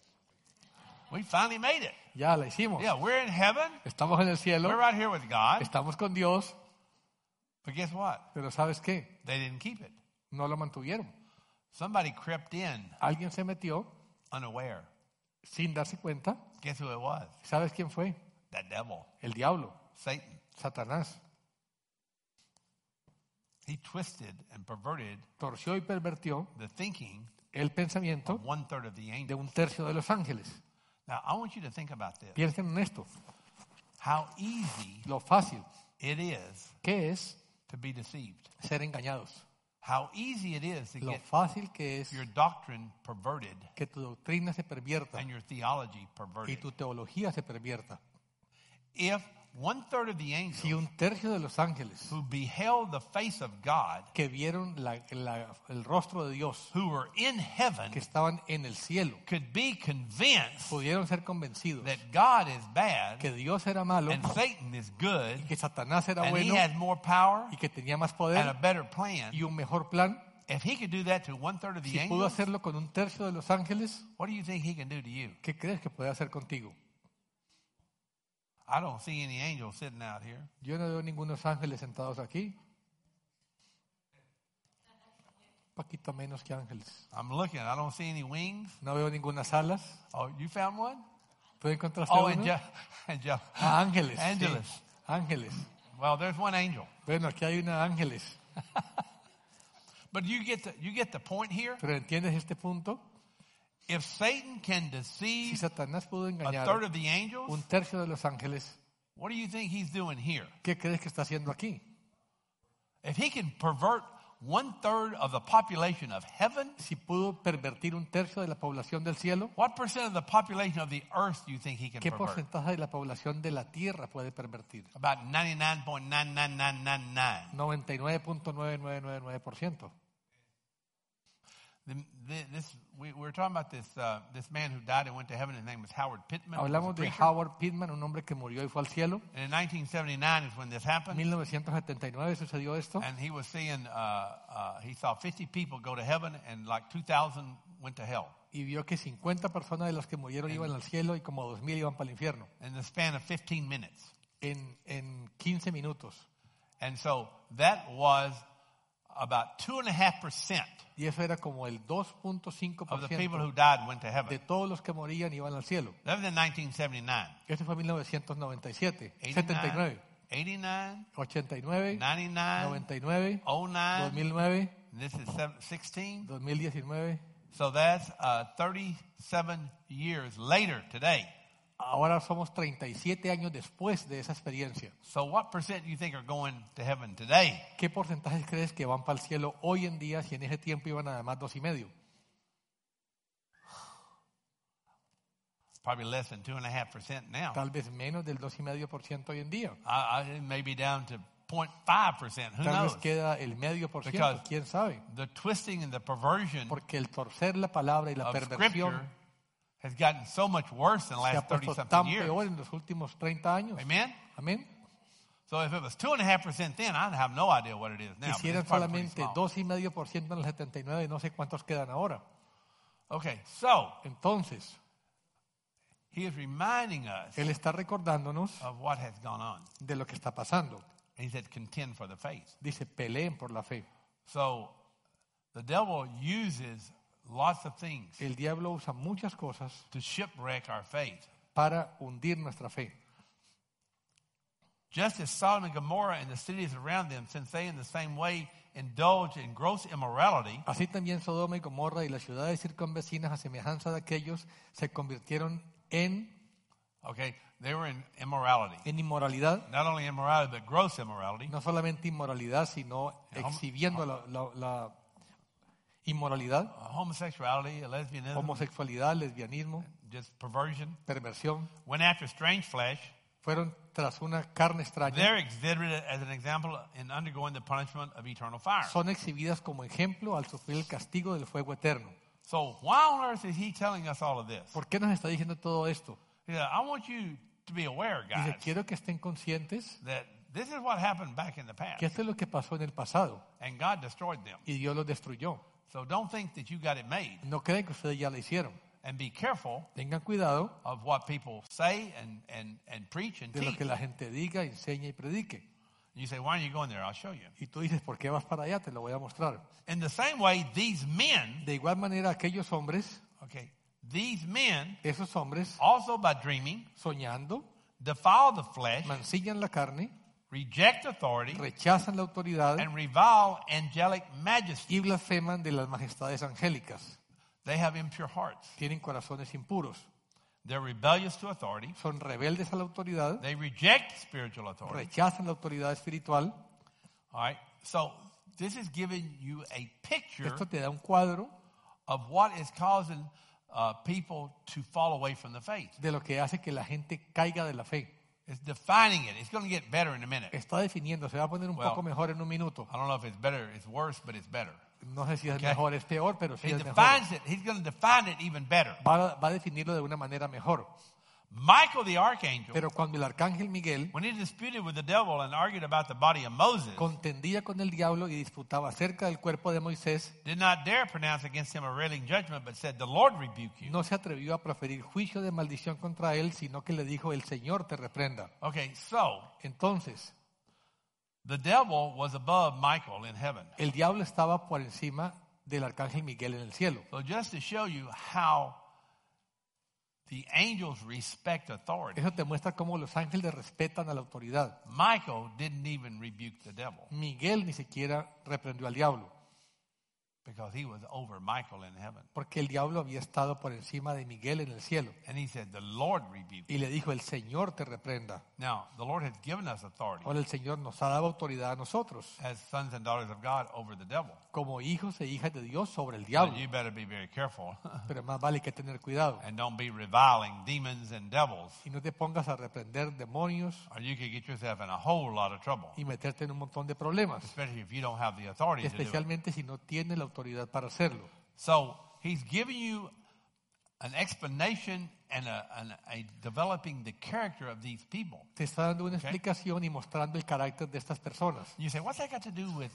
We finally made it. Ya la hicimos. Yeah, we're in heaven. Estamos en el We're cielo, right here with God. estamos con Dios, But guess what? pero ¿sabes qué? They didn't keep it. No lo mantuvieron. Somebody crept in Alguien se metió unaware. sin darse cuenta. Guess who it was? ¿Sabes quién fue? That devil, El diablo, Satan. Satanás. He twisted and perverted Torció y pervertió the thinking el pensamiento of one third of the de angels. un tercio de los ángeles. Now, I want you to think about this. Piensen en esto. How easy Lo fácil it is que es to be deceived. ser engañados. How easy it is to Lo get fácil que es your doctrine perverted que tu doctrina se pervierta and your theology y perverted. tu teología se pervierta. If one third of the Si angels un tercio de los ángeles who beheld the face of God, que vieron el rostro de Dios, who were in heaven, que estaban en el cielo, could be convinced pudieron ser convencidos that God is bad que Dios era malo and Satan is good y que Satanás era and he bueno has more power y que tenía más and a poder better plan, y un mejor plan, if he could do that to one third of the si pudo angels, hacerlo con un tercio de los ángeles, what do you think he can do to you? ¿qué crees que puede hacer contigo? I don't see any angels sitting out here. Yo no veo ningunos ángeles sentados aquí. Un poquito menos que ángeles. I'm looking. I don't see any wings. No veo ningunas alas. Oh, you found one? ¿Tú encontraste Oh, uno? Ah, ángeles. sí. Angeles. Ángeles. Well, there's one angel. Bueno, aquí hay una ángeles. But you get the point here. Pero ¿entiendes este punto? If Satan can Si deceive Satanás pudo a engañar third of the angels, un tercio de los ángeles, what do you think he's doing here? ¿qué crees que está haciendo aquí? If he can pervert one third of the population of heaven, Si pudo pervertir un tercio de la población del cielo, what percent of the population of the earth do you think he can ¿qué pervert? porcentaje de la población de la tierra puede pervertir? About 99.99999. 99.9999%. We were talking about this man who died and went to heaven. His name was Howard Pittman. He was a Hablamos de preacher. Howard Pittman, un hombre que murió y fue al cielo. And in 1979 is when this happened. 1979 sucedió esto. And he was seeing, he saw 50 people go to heaven and like 2,000 went to hell Y vio que 50 personas de las que murieron iban al cielo y como 2,000 iban para el infierno. in the span of 15 minutes. En 15 minutos. And so that was about 2.5% Y eso era como el of the people 2.5% who died went to de heaven. todos los que morían iban al cielo. That was in 1979. Eso fue en 1997, 89, 79, 89, 89, 99, 99, 09, 2009, And this is 16. 2019. So that's 37 years later today. Ahora somos 37 años después de esa experiencia. So what percent do you think are going to heaven today? ¿Qué porcentajes crees que van para el cielo hoy en día si en ese tiempo iban además 2,5%? Probably less than 2.5% now. Tal vez menos del 2,5% hoy en día. It may be down to 0.5%. Who Tal vez knows? queda el 0,5%, Because quién sabe. The twisting and the perversion Porque el torcer la palabra y la of perversión Scripture has gotten so much worse in the se ha last puesto 30-something tan years. peor en los últimos 30 años. Amen? Amén. So if it was 2.5% then, I'd have no idea what it is now. Y but si it's eran probably pretty solamente small. 2,5% en el 79, no sé cuántos quedan ahora. Okay, so Entonces, he is reminding us Él está recordándonos of what has gone on. de lo que está pasando. He said, contend for the faith. Dice, peleen por la fe. So the devil uses lots of things El diablo usa muchas cosas to shipwreck our faith. para hundir nuestra fe. Just as Sodom and Gomorrah and the cities around them, since they in the same way indulge in gross immorality, Así también Sodoma y Gomorra y las ciudades circunvecinas, a semejanza de aquellos, se convirtieron en okay, they were in immorality. inmoralidad. Not only immorality, but gross immorality. No solamente inmoralidad, sino exhibiendo la inmoralidad, Homosexuality, lesbianism, homosexualidad, lesbianismo, just perversion. perversión. Went after strange flesh. Fueron tras una carne extraña. They're exhibited as an example in undergoing the punishment of eternal fire. Son exhibidas como ejemplo al sufrir el castigo del fuego eterno. So why on earth is he telling us all of this? ¿Por qué nos está diciendo todo esto? Yeah, I want you to be aware, Dice, guys, quiero que estén conscientes that this is what happened back in the past. que esto es lo que pasó en el pasado And God destroyed them. y Dios los destruyó. So don't think that you got it made. No creen que ustedes ya lo hicieron. And be careful Tengan cuidado of what people say and preach and de lo teach. que la gente diga, enseñe y predique. You say, why are you going there? I'll show you. Y tú dices, ¿por qué vas para allá? Te lo voy a mostrar. In the same way, these men, De igual manera, aquellos hombres, okay, these men esos hombres, also by dreaming, soñando, defile the flesh, mancillan la carne, reject authority, rechazan la autoridad and revile angelic majesty. y blasfeman de las majestades angélicas. They have impure hearts. Tienen corazones impuros. They're rebellious to authority. Son rebeldes a la autoridad, They reject spiritual authority. rechazan la autoridad espiritual. All right. So this is giving you a picture Esto te da un cuadro of what is causing people to fall away from the faith. de lo que hace que la gente caiga de la fe. It's defining it. It's going to get better in a minute. Está definiendo, se va a poner un Well, poco mejor en un minuto. I don't know if it's better, it's worse, but it's better. No sé si es Okay. mejor, es peor, pero sí He es mejor. defines it. He's going to define it even better. Va a definirlo de una manera mejor. Michael the archangel, Pero cuando el arcángel Miguel when he disputed with the devil and argued about the body of Moses, contendía con el diablo y disputaba acerca del cuerpo de Moisés, did not dare pronounce against him a railing judgment, but said, "The Lord rebuke you." no se atrevió a proferir juicio de maldición contra él, sino que le dijo, el Señor te reprenda. Okay, so Entonces, the devil was above Michael in heaven. el diablo estaba por encima del arcángel Miguel en el cielo. So just to show you how the angels respect authority, Eso te muestra cómo los ángeles respetan a la autoridad. Michael didn't even rebuke the devil Miguel ni siquiera reprendió al diablo, because he was over Michael in heaven. porque el diablo había estado por encima de Miguel en el cielo. And he said, "The Lord rebuke you." Y le dijo, el Señor te reprenda. Now, the Lord has given us authority Ahora el Señor nos ha dado autoridad a nosotros, as sons and daughters of God over the devil. como hijos e hijas de Dios sobre el But diablo. you better be very careful Pero más vale que tener cuidado. and don't be reviling demons and devils, Y no te pongas a reprender demonios or you could get yourself in a whole lot of trouble, y meterte en un montón de problemas, especially if you don't have the authority to do it. especialmente si no tienes la autoridad para hacerlo. So he's giving you an explanation and a developing the character of these people. Te está dando una Okay. explicación y mostrando el carácter de estas personas. You say, what's that got to do with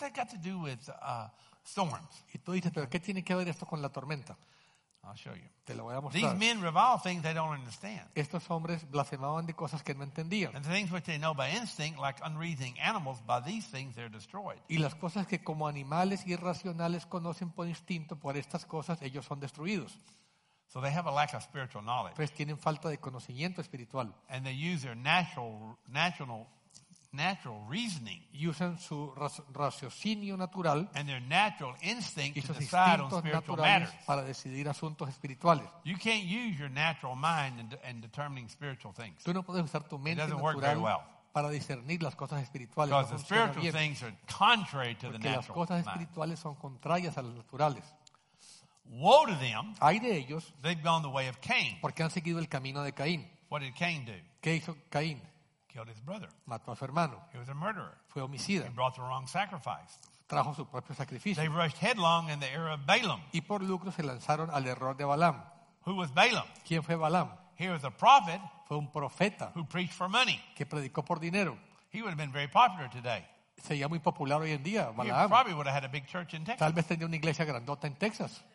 storms? Y tú dices, ¿pero qué tiene que ver esto con la tormenta? I'll show you. Te lo voy a These mostrar. men revile things they don't understand. Estos hombres blasfemaban de cosas que no entendían. And the things which they know by instinct, like unreasoning animals, by these things they're destroyed. Y las cosas que como animales irracionales conocen por instinto, por estas cosas ellos son destruidos. So they have a lack of spiritual knowledge. Pues tienen falta de conocimiento espiritual. And they use their natural natural reasoning y usan su raciocinio natural and their natural instinct y to sus decide on instintos spiritual naturales matters. para decidir asuntos espirituales. You can't use your natural mind in determining spiritual things. Tú no puedes usar tu mente doesn't work very natural well. para discernir las cosas espirituales. Because No the funciona spiritual bien, things are contrary to the porque las natural cosas mind. espirituales son contrarias a las naturales. Woe to them, Hay de ellos they've gone the way of Cain. porque han seguido el camino de Caín. What did Cain do? ¿Qué hizo Caín? Killed his brother. Mató a su hermano, He was a murderer. fue He homicida, brought the wrong sacrifice. trajo su propio They sacrificio rushed headlong in the era of Balaam. y por lucro se lanzaron al error de Balaam. Who was Balaam? ¿Quién fue Balaam? He was a prophet Fue un profeta who preached for money. que predicó por dinero. He would have been very popular today. Sería muy popular hoy en día, He Balaam. probably would have had a big church in Texas. Tal vez tenía una iglesia grandota en Texas.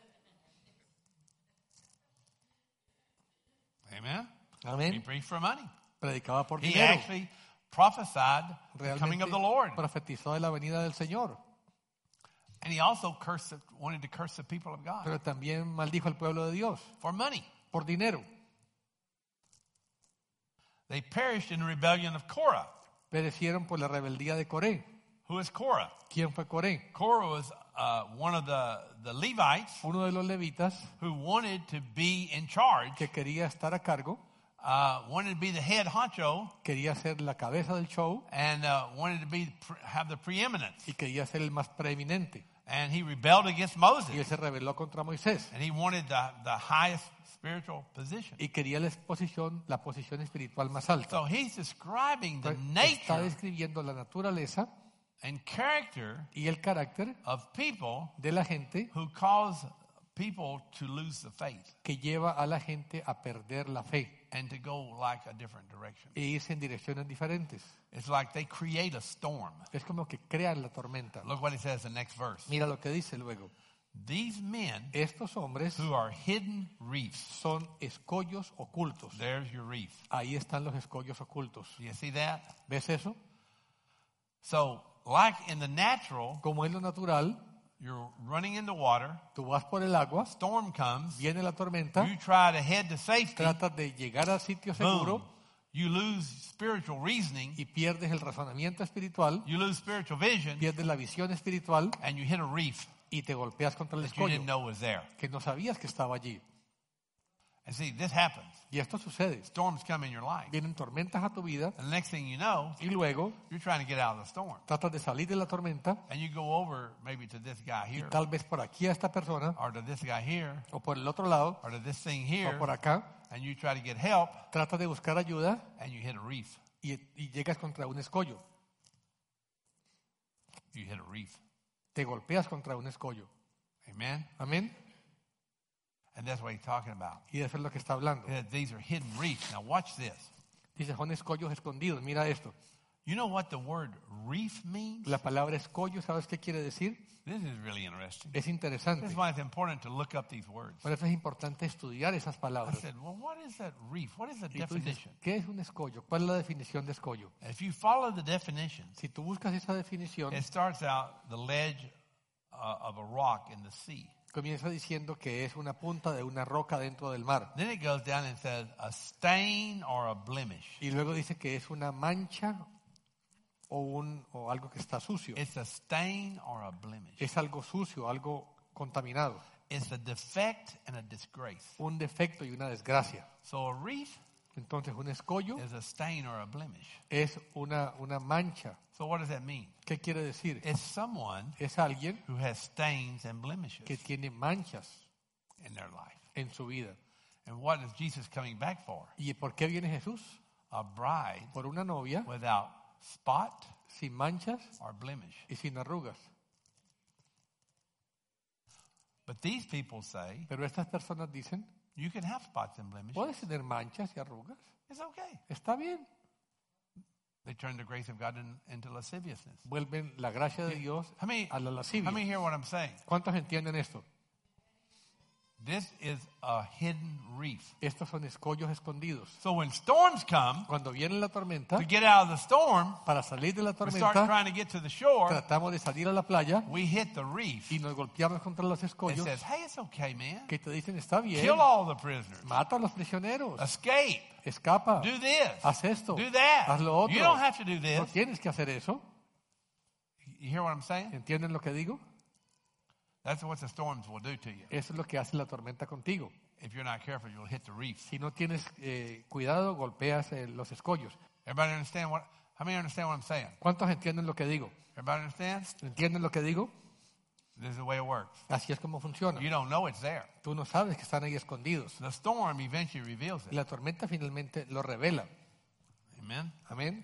Amen. He Amén. preached for money. Predicaba por He dinero. actually prophesied the coming Realmente of the Lord. profetizó de la venida del Señor. And he also wanted to curse the people of God Pero también maldijo al pueblo de Dios for money. por dinero. They perished in the rebellion of Korah. Perecieron por la rebeldía de Coré. Who is Korah? ¿Quién fue Coré? Korah was one of the Levites Uno de los levitas who wanted to be in charge, que quería estar a cargo, wanted to be the head honcho, quería ser la cabeza del show and wanted to have the preeminence. y quería ser el más preeminente. And he rebelled against Y él Moses. se rebeló contra Moisés And he wanted the highest spiritual position. y quería la posición espiritual más alta. So he's describing the Está nature describiendo la naturaleza and character y el carácter of people de la gente who cause people to lose the faith que lleva a la gente a perder la fe and to go like a different direction. e irse en direcciones diferentes. It's like they create a storm. Es como que crean la tormenta. Look what he says in the next verse. Mira lo que dice luego. These men Estos hombres who are hidden reefs. son escollos ocultos. There's your reef. Ahí están los escollos ocultos. Do you see that? ¿Ves eso? So, like in the natural, Como es lo natural, you're running into water, tú vas por el agua, storm comes, viene la tormenta, you try to head to safety, tratas de llegar al sitio boom, seguro you lose spiritual reasoning, y pierdes el razonamiento espiritual, you lose spiritual vision, pierdes la visión espiritual and you hit a reef y te golpeas contra el that you escollo didn't know was there. que no sabías que estaba allí. And see, this happens. Y esto sucede. Storms come in your life. Vienen tormentas a tu vida And the next thing you know, y luego you're trying to get out of the storm. tratas de salir de la tormenta And you go over maybe to this guy y here, tal vez por aquí a esta persona or to this guy here, o por el otro lado or to this thing o here, por acá, and you try to get help, tratas de buscar ayuda and you hit a reef. y llegas contra un escollo. You hit a reef. Te golpeas contra un escollo. Amen? Amén. And that's what he's talking about. Y eso es lo que está hablando. These are hidden reefs. Now watch this. Dice, son escollos escondidos. Mira esto. You know what the word reef means? La palabra escollo, ¿sabes qué quiere decir? This is really interesting. Es interesante. This is why it's important to look up these words. Por eso es importante estudiar esas I palabras. said, well, what is that reef? What is the Y tú dices, definition? ¿qué es un escollo? ¿Cuál es la definición de escollo? If you follow the definition, Si tú buscas esa definición, it starts out the ledge of a rock in the sea. comienza diciendo que es una punta de una roca dentro del mar. Then it goes down and says a stain or a blemish. Y luego dice que es una mancha o algo que está sucio. It's a stain or a blemish. Es algo sucio, algo contaminado. It's a defect and a disgrace. Un defecto y una desgracia. So a reef Entonces un escollo is a stain or a blemish. es una mancha. So what does that mean? ¿Qué quiere decir? It's someone Es alguien who has stains and blemishes que tiene manchas in their life. en su vida. And what is Jesus coming back for? ¿Y por qué viene Jesús? A bride Por una novia without spot sin manchas or blemish. y sin arrugas. But these people say Pero estas personas dicen, you can have spots and blemishes. ¿puedes tener manchas y arrugas? It's okay. Está bien. They turn the grace of God into lasciviousness. Vuelven la gracia de Dios How many a la lascivia. hear what I'm saying? ¿Cuántos entienden esto? This is a hidden reef. Estos son escollos escondidos. So when storms come, Cuando viene la tormenta, to get out of the storm, para salir de la we start tormenta, trying to get to the shore, tratamos de salir a la playa we hit the reef. y nos golpeamos contra los It escollos says, hey, it's okay, man. que te dicen, está bien, Kill all the prisoners. mata a los prisioneros, Escape. escapa, Do this. haz esto, Do that. haz lo otro. You don't have to do No this. tienes que hacer eso. You hear what I'm saying? ¿Entienden lo que digo? That's what the storms will do to you. Eso es lo que hace la tormenta contigo. If you're not careful, you'll hit the reef. Si no tienes cuidado, golpeas los escollos. Everybody understand what? How many understand what I'm saying? ¿Cuántos entienden lo que digo? Everybody understand? ¿Entienden lo que digo? This is the way it works. Así es como funciona. You don't know it's there. Tú no sabes que están ahí escondidos. The storm eventually reveals Y it. la tormenta finalmente lo revela. Amen. Amén.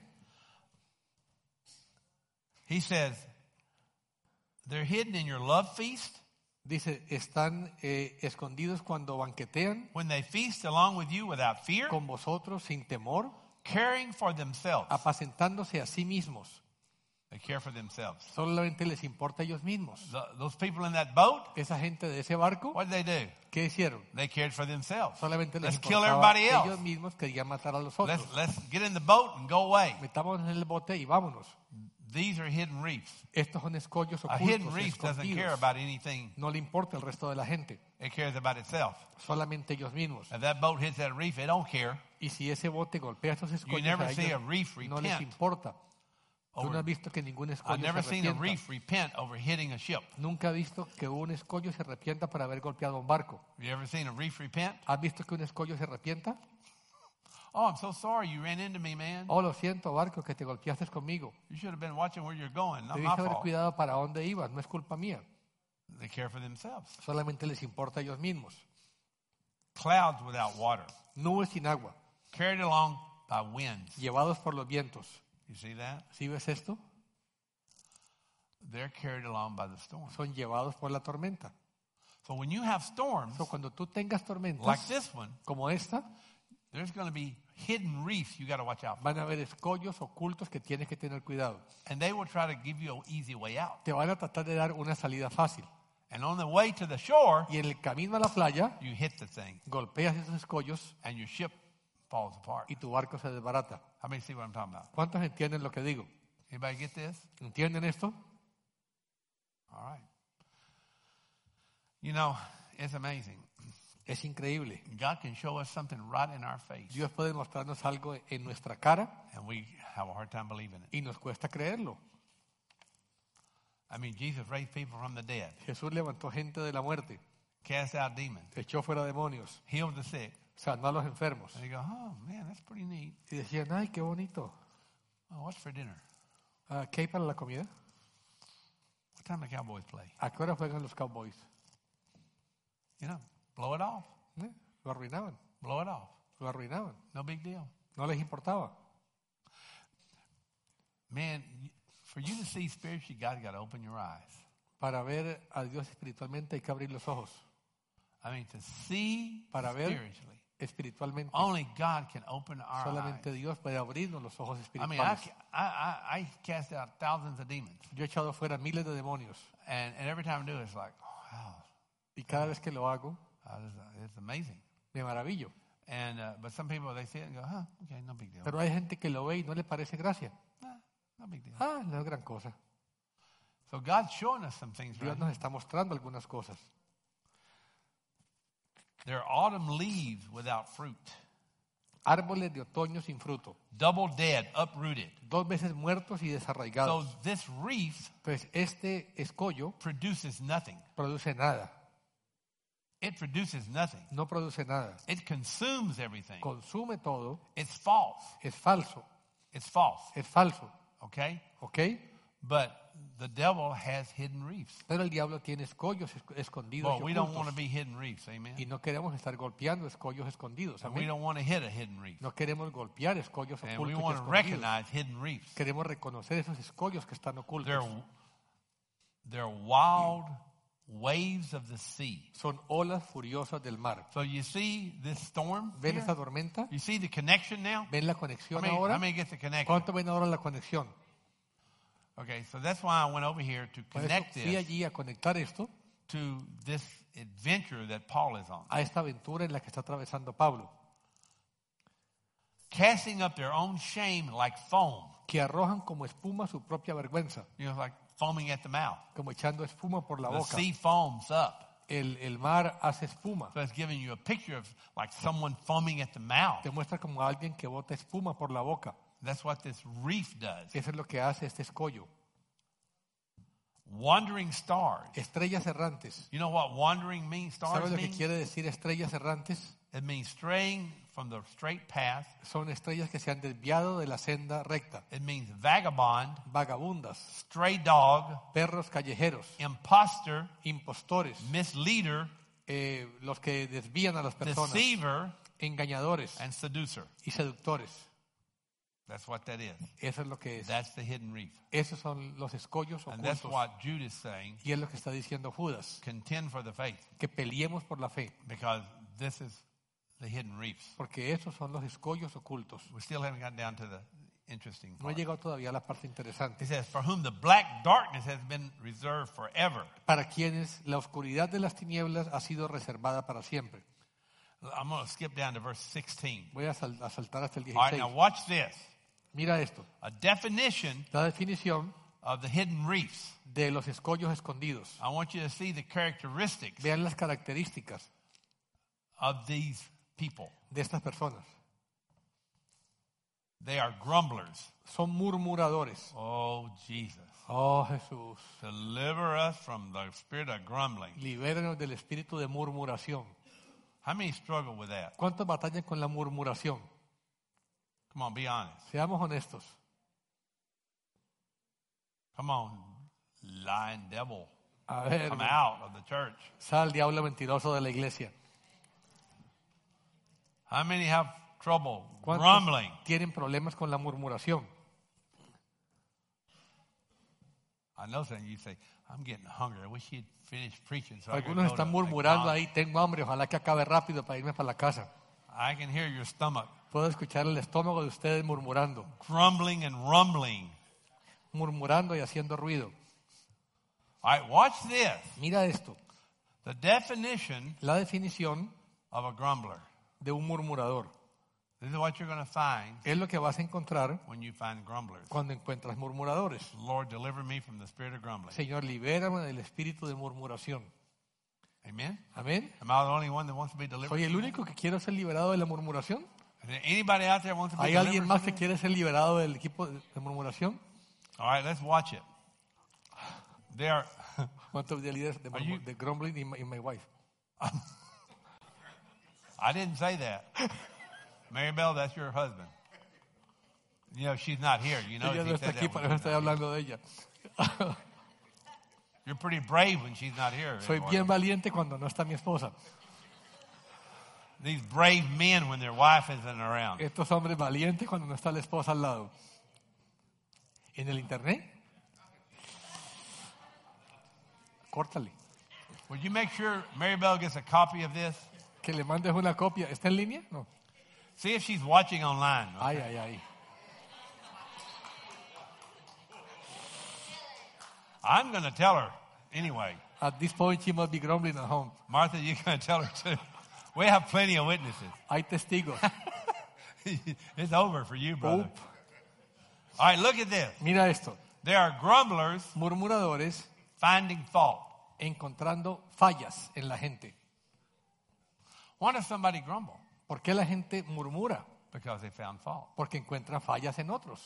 He says, they're hidden in your love feast. Dice, están escondidos cuando banquetean When they feast along with you without fear, con vosotros sin temor, caring for themselves. apacentándose a sí mismos. They care for themselves. Solamente les importa a ellos mismos. Those people in that boat, Esa gente de ese barco, what did they do? ¿qué hicieron? They cared for themselves. Solamente les Let's kill importaba everybody ellos else. mismos, querían matar a los otros. Let's get in the boat and go away. Metámonos en el bote y vámonos. These are hidden reefs. Estos son escollos A hidden ocultos, reef doesn't care escondidos. about anything. No le importa el resto de la gente, It cares about itself. solamente ellos mismos. If that boat hits that reef, it don't care. Y si ese bote golpea estos escollos, never a see ellos a reef no les repent importa. Tú no over- has visto que ningún I've escollo never se seen a arrepienta. reef repent over hitting a ship. Nunca he visto que un escollo se arrepienta por haber golpeado un barco. Have you ever seen a reef repent? ¿Has visto que un escollo se arrepienta? Oh, I'm so sorry you ran into me, man. Oh, lo siento, barco, que te golpeaste conmigo. You should have been watching where you're going. Not Debiste my haber fault. cuidado para dónde ibas, no es culpa mía. They care for themselves. Solamente les importa a ellos mismos. Clouds without water, Nubes sin agua, carried along by winds. llevados por los vientos. You see that? ¿Sí ves esto? They're carried along by the storm. Son llevados por la tormenta. So when you have storms So, cuando tú tengas tormentas like this one, como esta, there's going to be hidden reefs you got to watch out for. van a haber escollos ocultos que tienes que tener cuidado. And they will try to give you an easy way out. Te van a tratar de dar una salida fácil. And on the way to the shore, Y en el camino a la playa, you hit the thing golpeas esos escollos and your ship falls apart. y tu barco se desbarata. How many see what I'm talking about? ¿Cuántos entienden lo que digo? Anybody get this? ¿Entienden esto? All right. You know, it's amazing. Es increíble. God can show us something right in our face, Dios puede mostrarnos algo en nuestra cara and we have a hard time believing it. y nos cuesta creerlo. I mean, Jesus raised people from the dead, Jesús levantó gente de la muerte, cast out demons, echó fuera demonios, healed the sick. sanó a los enfermos. And you go, oh, man, that's pretty neat. Y decían, ay, qué bonito. Oh, what's for dinner? ¿Qué hay para la comida? What time the Cowboys play? ¿A qué hora juegan los Cowboys? You know, blow it off. Lo arruinaban, Blow it off. lo arruinaban. No big deal. No les importaba. Man, for you to see spiritually, God's got to open your eyes. Para ver a Dios espiritualmente hay que abrir los ojos. I mean, to see Para ver spiritually, espiritualmente. only God can open our Solamente eyes. Dios puede abrirnos los ojos I mean, espirituales. I cast out thousands of demons. Yo he echado fuera miles de demonios. And every time I do it, it's like, oh, wow, Y cada vez que lo hago, it's amazing. me maravillo. And but some people, they see it and go, huh, okay, no big deal. Pero hay gente que lo ve y no le parece gracia. No big deal. No es gran cosa. So God's showing us some things, Dios right? nos está mostrando algunas cosas. There are autumn leaves without fruit, Árboles de otoño sin fruto. double dead, uprooted. 2 veces muertos y desarraigados. So this reef Pues este escollo produces nothing. produce nada. It produces nothing. No produce nada. It consumes everything. Consume todo. It's false. Es falso. It's false. Es falso. Okay? ¿Ok? But the devil has hidden reefs. Pero el diablo tiene escollos escondidos Well, y we don't want to ocultos. be hidden reefs, amen? Y no queremos estar golpeando escollos escondidos. And we Amén. don't want to hit a hidden reef. No queremos golpear escollos And we ocultos y want to escondidos. recognize hidden reefs. Queremos reconocer esos escollos que están ocultos. They're wild waves of the sea. Son olas furiosas del mar. So you see this storm? ¿Ven here? esta tormenta? You see the connection now? ¿Ven la conexión How ahora? many get the connection? ¿Cuánto ven ahora la conexión? Okay, so that's why I went over here to Por eso connect fui this. allí a conectar esto to this adventure that Paul is on. a esta aventura en la que está atravesando Pablo, Casting up their own shame like foam. que arrojan como espuma su propia vergüenza, You know, like foaming at the mouth. como echando espuma por la The boca. sea foams up. El mar hace espuma, So it's giving you a picture of like someone foaming at the mouth. te muestra como alguien que bota espuma por la boca. That's what this reef does. Eso es lo que hace este escollo. Wandering stars. Estrellas errantes. You know what wandering means? ¿Sabes Stars lo que mean? quiere decir estrellas errantes? It means straying from the straight path. Son estrellas que se han desviado de la senda recta. It means vagabond, Vagabundas, stray dog, perros callejeros, imposter, impostores, misleader, los que desvían a las personas, deceiver, engañadores and seducer. y seductores. That's what that is. Eso es lo que es. That's the hidden reef. Esos son los escollos And that's ocultos. what Jude is saying. Y es lo que está diciendo Judas, Contend for the faith, que peleemos por la fe, because this is the hidden reefs. porque esos son los escollos ocultos. We still haven't gotten down to the interesting No he part. llegado todavía a la parte interesante. He says, for whom the black darkness has been reserved forever. Para quienes la oscuridad de las tinieblas ha sido reservada para siempre. I'm going to skip down to verse 16. Voy a saltar hasta el All right, 16. now watch this. Mira esto. A definition La definición of the hidden reefs. de los escollos escondidos. I want you to see the characteristics Vean las características of these people. de estas personas. They are grumblers. Son murmuradores. Oh, Jesus. Oh, Jesús. Deliver us from the spirit of grumbling. Libéranos del espíritu de murmuración. How many struggle with that? ¿Cuántos batallan con la murmuración? Come on, be honest. Seamos honestos. Come on, lying devil. A ver, Come out of the church. sal diablo mentiroso de la iglesia. How many have trouble ¿Cuántos grumbling? tienen problemas con la murmuración? I know some of you say, I'm getting hungry. I wish he'd finished preaching. So I could Algunos go to están murmurando McDonald's." ahí, tengo hambre, ojalá que acabe rápido para irme para la casa. I can hear your stomach Puedo escuchar el estómago de ustedes murmurando, grumbling and rumbling. murmurando y haciendo ruido. All right, watch this. Mira esto, The definition la definición of a grumbler. de un murmurador. This is what you're going to find Es lo que vas a encontrar when you find grumblers. cuando encuentras murmuradores. Lord, deliver me from the spirit of grumbling. Señor, libérame del espíritu de murmuración. Amen? Amén. Am I the only one that wants to be delivered? ¿Soy el único que quiero ser liberado de la murmuración? Is there anybody out there wants to be ¿Hay delivered? alguien más que quiere ser liberado del equipo de murmuración? All right, let's watch it. There are, ¿Cuántos de líderes de, Are you- de grumbling in my wife? I didn't say that. Mary Bell, that's your husband. You know, she's not here. You know, Ella no está aquí, por eso estoy hablando de ella. You're pretty brave when she's not here. Soy bien valiente cuando no está mi esposa. These brave men when their wife isn't around. Estos hombres valientes cuando no está la esposa al lado. ¿En el internet? Córtale. Would you make sure Mary Bell gets a copy of this? Que le mandes una copia. ¿Está en línea? No. See if she's watching online. Ay, ay, ay. I'm going to tell her anyway. At this point, she must be grumbling at home. Martha, you're going to tell her too. We have plenty of witnesses. Hay testigos. It's over for you, brother. Oop. All right, look at this. Mira esto. There are grumblers Murmuradores finding fault. encontrando fallas en la gente. Why does somebody grumble? ¿Por qué la gente murmura? Because they found fault. Porque encuentran fallas en otros.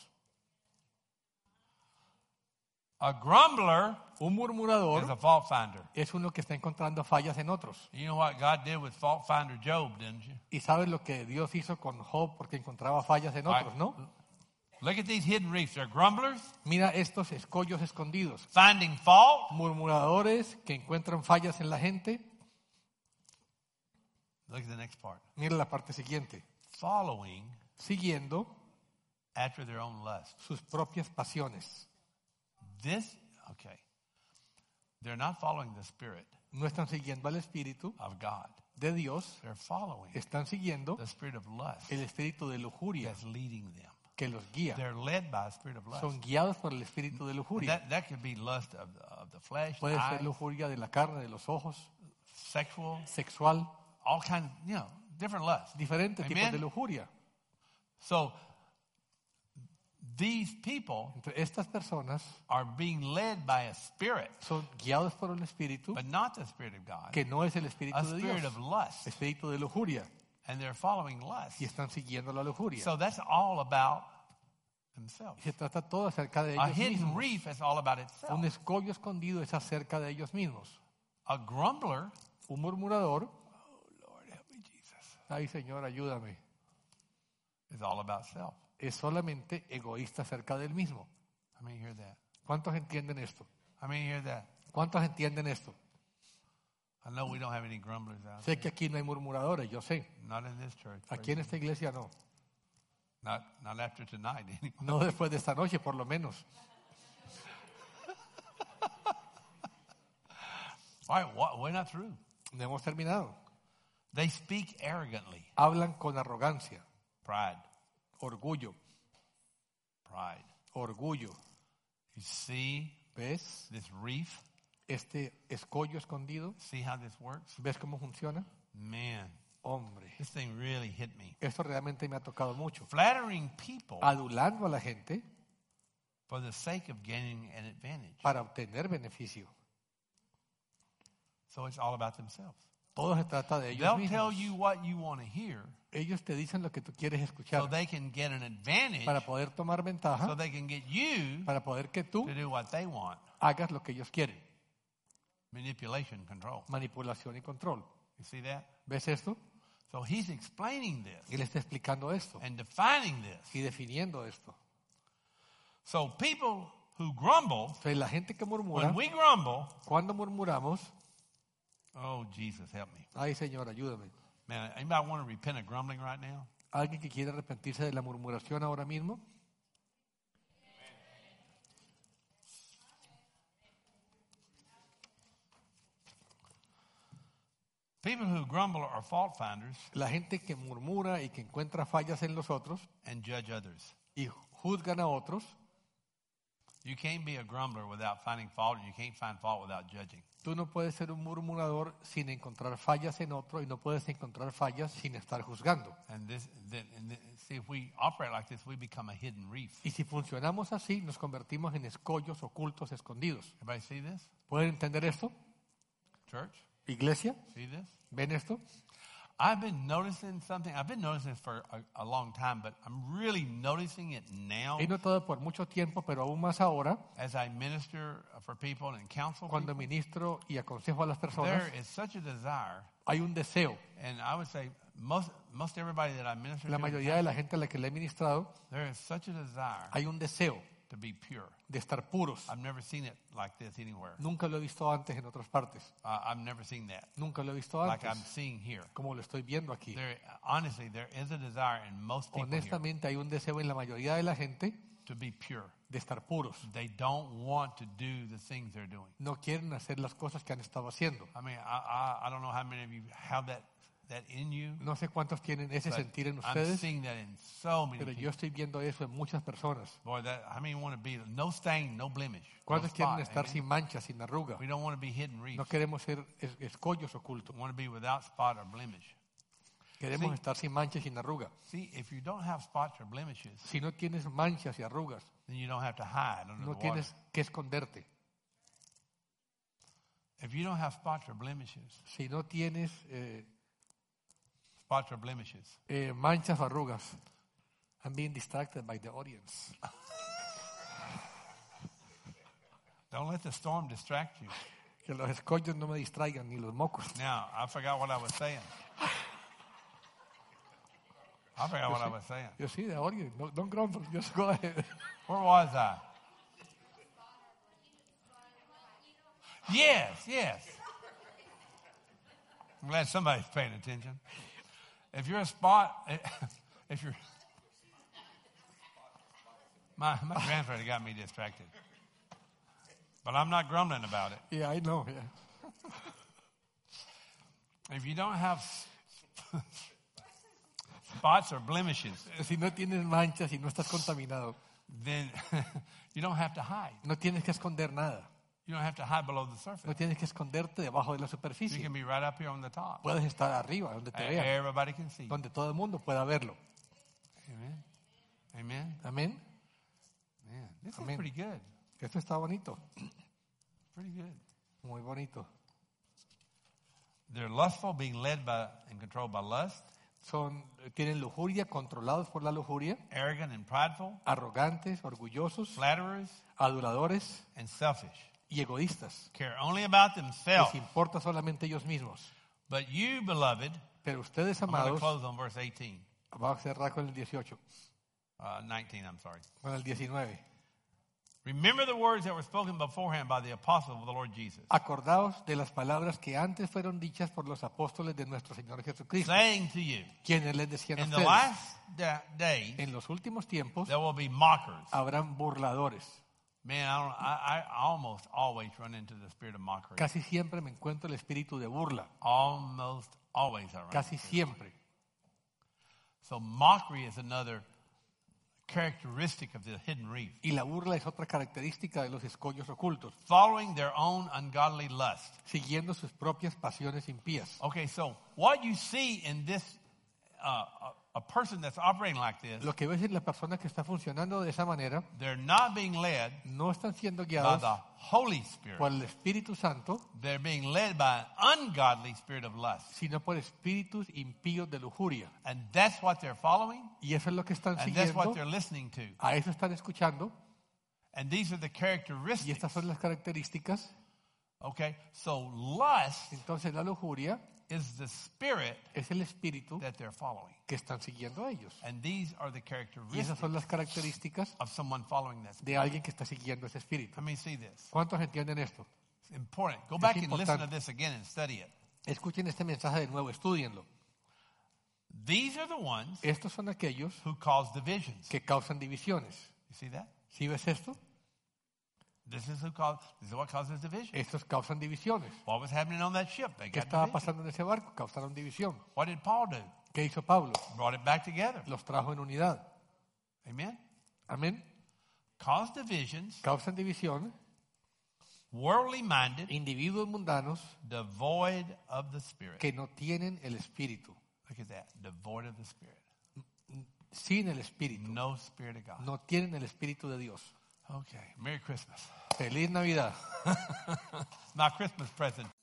A grumbler Un is murmurador a fault finder. es uno que está encontrando fallas en otros. You know what God did with fault finder Job, didn't you? Y sabes lo que Dios hizo con Job porque encontraba fallas en otros, ¿no? Look at these hidden reefs. They're grumblers Mira estos escollos escondidos. finding fault. Murmuradores que encuentran fallas en la gente. Look at the next part. Mira la parte siguiente. Following Siguiendo after their own lust. sus propias pasiones. Okay. They're not following the Spirit No están siguiendo al Espíritu of God. de Dios. They're following Están siguiendo the spirit of lust el espíritu de lujuria that's leading them. que los guía. They're led by a spirit of lust. Son guiados por el espíritu de lujuria. That could be lust of the flesh, Puede ser eyes, lujuria de la carne, de los ojos, sexual, sexual, all kinds, different lusts. diferentes tipos Amen. de lujuria. So these people Entonces, estas personas are being led by a spirit, son guiados por un espíritu but not the spirit of God, que no es el espíritu a de spirit Dios, of lust, espíritu de lujuria, and they're following lust. y están siguiendo la lujuria. So that's all about themselves. Y se trata todo acerca de A ellos hidden mismos. reef is all about Un itself. escollo escondido es acerca de ellos mismos. A grumbler, Un murmurador, Lord help me Jesus, ay Señor, ayúdame, is all about self. es solamente egoísta acerca del mismo. How many hear that? ¿Cuántos entienden esto? How many hear that? ¿Cuántos entienden esto? I know we don't have any grumblers out Sé there. que aquí no hay murmuradores, yo sé. Not in this church. Aquí en esta iglesia no. Not after tonight anyway. No después de esta noche, por lo menos. All right, we're not through. No hemos terminado. They speak arrogantly. Hablan con arrogancia, Pride. orgullo, Pride. orgullo. You see ¿Ves this reef? este escollo escondido? See how this works? ¿Ves cómo funciona? Man, Hombre, this thing really hit me. esto realmente me ha tocado mucho. Flattering people Adulando a la gente for the sake of gaining an advantage. para obtener beneficio. So it's all about themselves. Todo se trata de ellos They'll tell mismos. you what you want to hear Ellos te dicen lo que tú quieres so escuchar they can get an advantage, para poder tomar so ventaja, they can get you para poder que tú to do what they want. hagas lo que ellos quieren. Manipulation, control. Manipulación y control. You see that? ¿Ves esto? So he's explaining this Él está explicando esto and defining this. y definiendo esto. So people who grumble, Entonces, la gente que murmura, when we grumble, cuando murmuramos, oh, Jesus, help me. ay Señor, ayúdame. Man, anybody want to repent of grumbling right now? ¿Alguien que quiere arrepentirse de la murmuración ahora mismo? People who grumble are fault finders La gente que murmura y que encuentra fallas en los otros and judge others. y juzgan a otros, You can't be a grumbler without finding fault, and you can't find fault without judging. tú no puedes ser un murmurador sin encontrar fallas en otro y no puedes encontrar fallas sin estar juzgando. See, if we operate like this, we become a hidden reef. Y si funcionamos así, nos convertimos en escollos ocultos escondidos. Everybody see this? ¿Pueden entender esto? Church, Iglesia, see this? ¿ven esto? I've been noticing something. I've been noticing this for a long time, but I'm really noticing it now He notado por mucho tiempo, pero aún más ahora, as I minister for people and counsel cuando people. ministro y aconsejo a las personas, There is such a desire, hay un deseo. and I would say most everybody that I minister La to, mayoría de la gente a la que le he ministrado, there is such a desire hay un deseo to be pure. de estar puros. I've never seen it like this anywhere. Nunca lo he visto antes en otras partes. I've never seen that Nunca lo he visto like I'm antes, seeing here. como lo estoy viendo aquí. Honestly, there is a desire in most people here Honestamente, hay un deseo en la mayoría de la gente to be pure. de estar puros. They don't want to do the things they're doing. No quieren hacer las cosas que han estado haciendo. I mean, I don't know how many of you have that in you. No sé cuántos tienen ese but sentir en I'm ustedes, seeing that in so many pero people. yo estoy viendo eso en muchas personas. Boy, how many want to be no stain, no blemish? No ¿Cuántos quieren spot, estar amen? sin manchas, sin arruga? We don't want to be hidden reefs. No queremos ser escollos ocultos. We want to be without spot or blemish. Queremos Sí. estar sin manchas, sin arruga. See, if you don't have spots or blemishes, Si no tienes manchas y arrugas, then you don't have to hide under no the water. tienes que esconderte. If you don't have spots or blemishes, Si no tienes manchas o arrugas, I'm being distracted by the audience. don't let the storm distract you. Que los escollos no me distraigan, ni los mocos. Now, I forgot what I was saying. Yo sí, the audience. No, don't grumble, just go ahead. Where was I? Yes. I'm glad somebody's paying attention. If you're a spot, if you're... My grandfather got me distracted. But I'm not grumbling about it. Yeah, I know. Yeah. If you don't have spots or blemishes, Si no tienes manchas y no estás contaminado, then you don't have to hide. no tienes que esconder nada. You don't have to hide below the No surface. tienes que esconderte debajo de la You superficie. can be right up here on the top. Puedes estar arriba, donde te vean, Everybody can see you. donde todo el mundo pueda verlo. Amen. Amen. Amén. Man, this is Amen. pretty good. Esto está bonito, Pretty good. muy bonito. They're lustful, being led by and controlled by lust, Tienen lujuria, controlados por la lujuria, arrogant and prideful, arrogantes, orgullosos, flatterers, aduladores and selfish. y egoístas. Care only about themselves. Les importa solamente ellos mismos. But you, beloved, Pero ustedes, I'm going to amados, close on verse 18. vamos a cerrar con el 18, 19, I'm sorry. con el 19. Remember the words that were spoken beforehand by the apostles of the Lord Jesus, Acordaos de las palabras que antes fueron dichas por los apóstoles de nuestro Señor Jesucristo, saying to you, quienes les decían a in the ustedes, last days, en los últimos tiempos there will be mockers. habrán burladores. Man, I almost always run into the spirit of mockery. Casi siempre me encuentro el espíritu de burla, Almost always I run. casi siempre. So mockery is another characteristic of the hidden reef. Y la burla es otra característica de los escollos ocultos, Following their own ungodly lust. siguiendo sus propias pasiones impías. Okay, so what you see in this, a person that's operating like this, Lo que ves en la persona que está funcionando de esa manera, they're not being led no están siendo by guiados the Holy Spirit. por el Espíritu Santo, They're being led by an ungodly spirit of lust. sino por espíritus impíos de lujuria. And that's what they're following, Y eso es lo que están and that's what siguiendo, they're listening to. a eso están escuchando, And these are the y characteristics. estas son las características. Okay, so lust Entonces la lujuria is the spirit es el espíritu that they're following. que están siguiendo a ellos. And these are the Y esas characteristics son las características of someone following this. de alguien que está siguiendo ese espíritu. Let me see this. ¿Cuántos entienden esto? It's important. Go back and listen importante. to this again and study it. Escuchen este mensaje de nuevo, estúdienlo. These are the ones Estos son aquellos who cause divisions. que causan divisiones. You see that? ¿Sí ves esto? This is what causes division. Estos causan divisiones. What was happening on that ship? They ¿Qué got estaba division. pasando en ese barco? Causaron división. What did Paul do? ¿Qué hizo Pablo? Brought it back together. Los trajo en unidad. Amen? Amén. Cause divisions, Causan división. worldly minded, Individuos mundanos devoid of the Spirit. que no tienen el espíritu. Look at that. Devoid of the Spirit. Sin el espíritu. No Spirit of God. No tienen el espíritu de Dios. Okay. Merry Christmas. Feliz Navidad. My Christmas present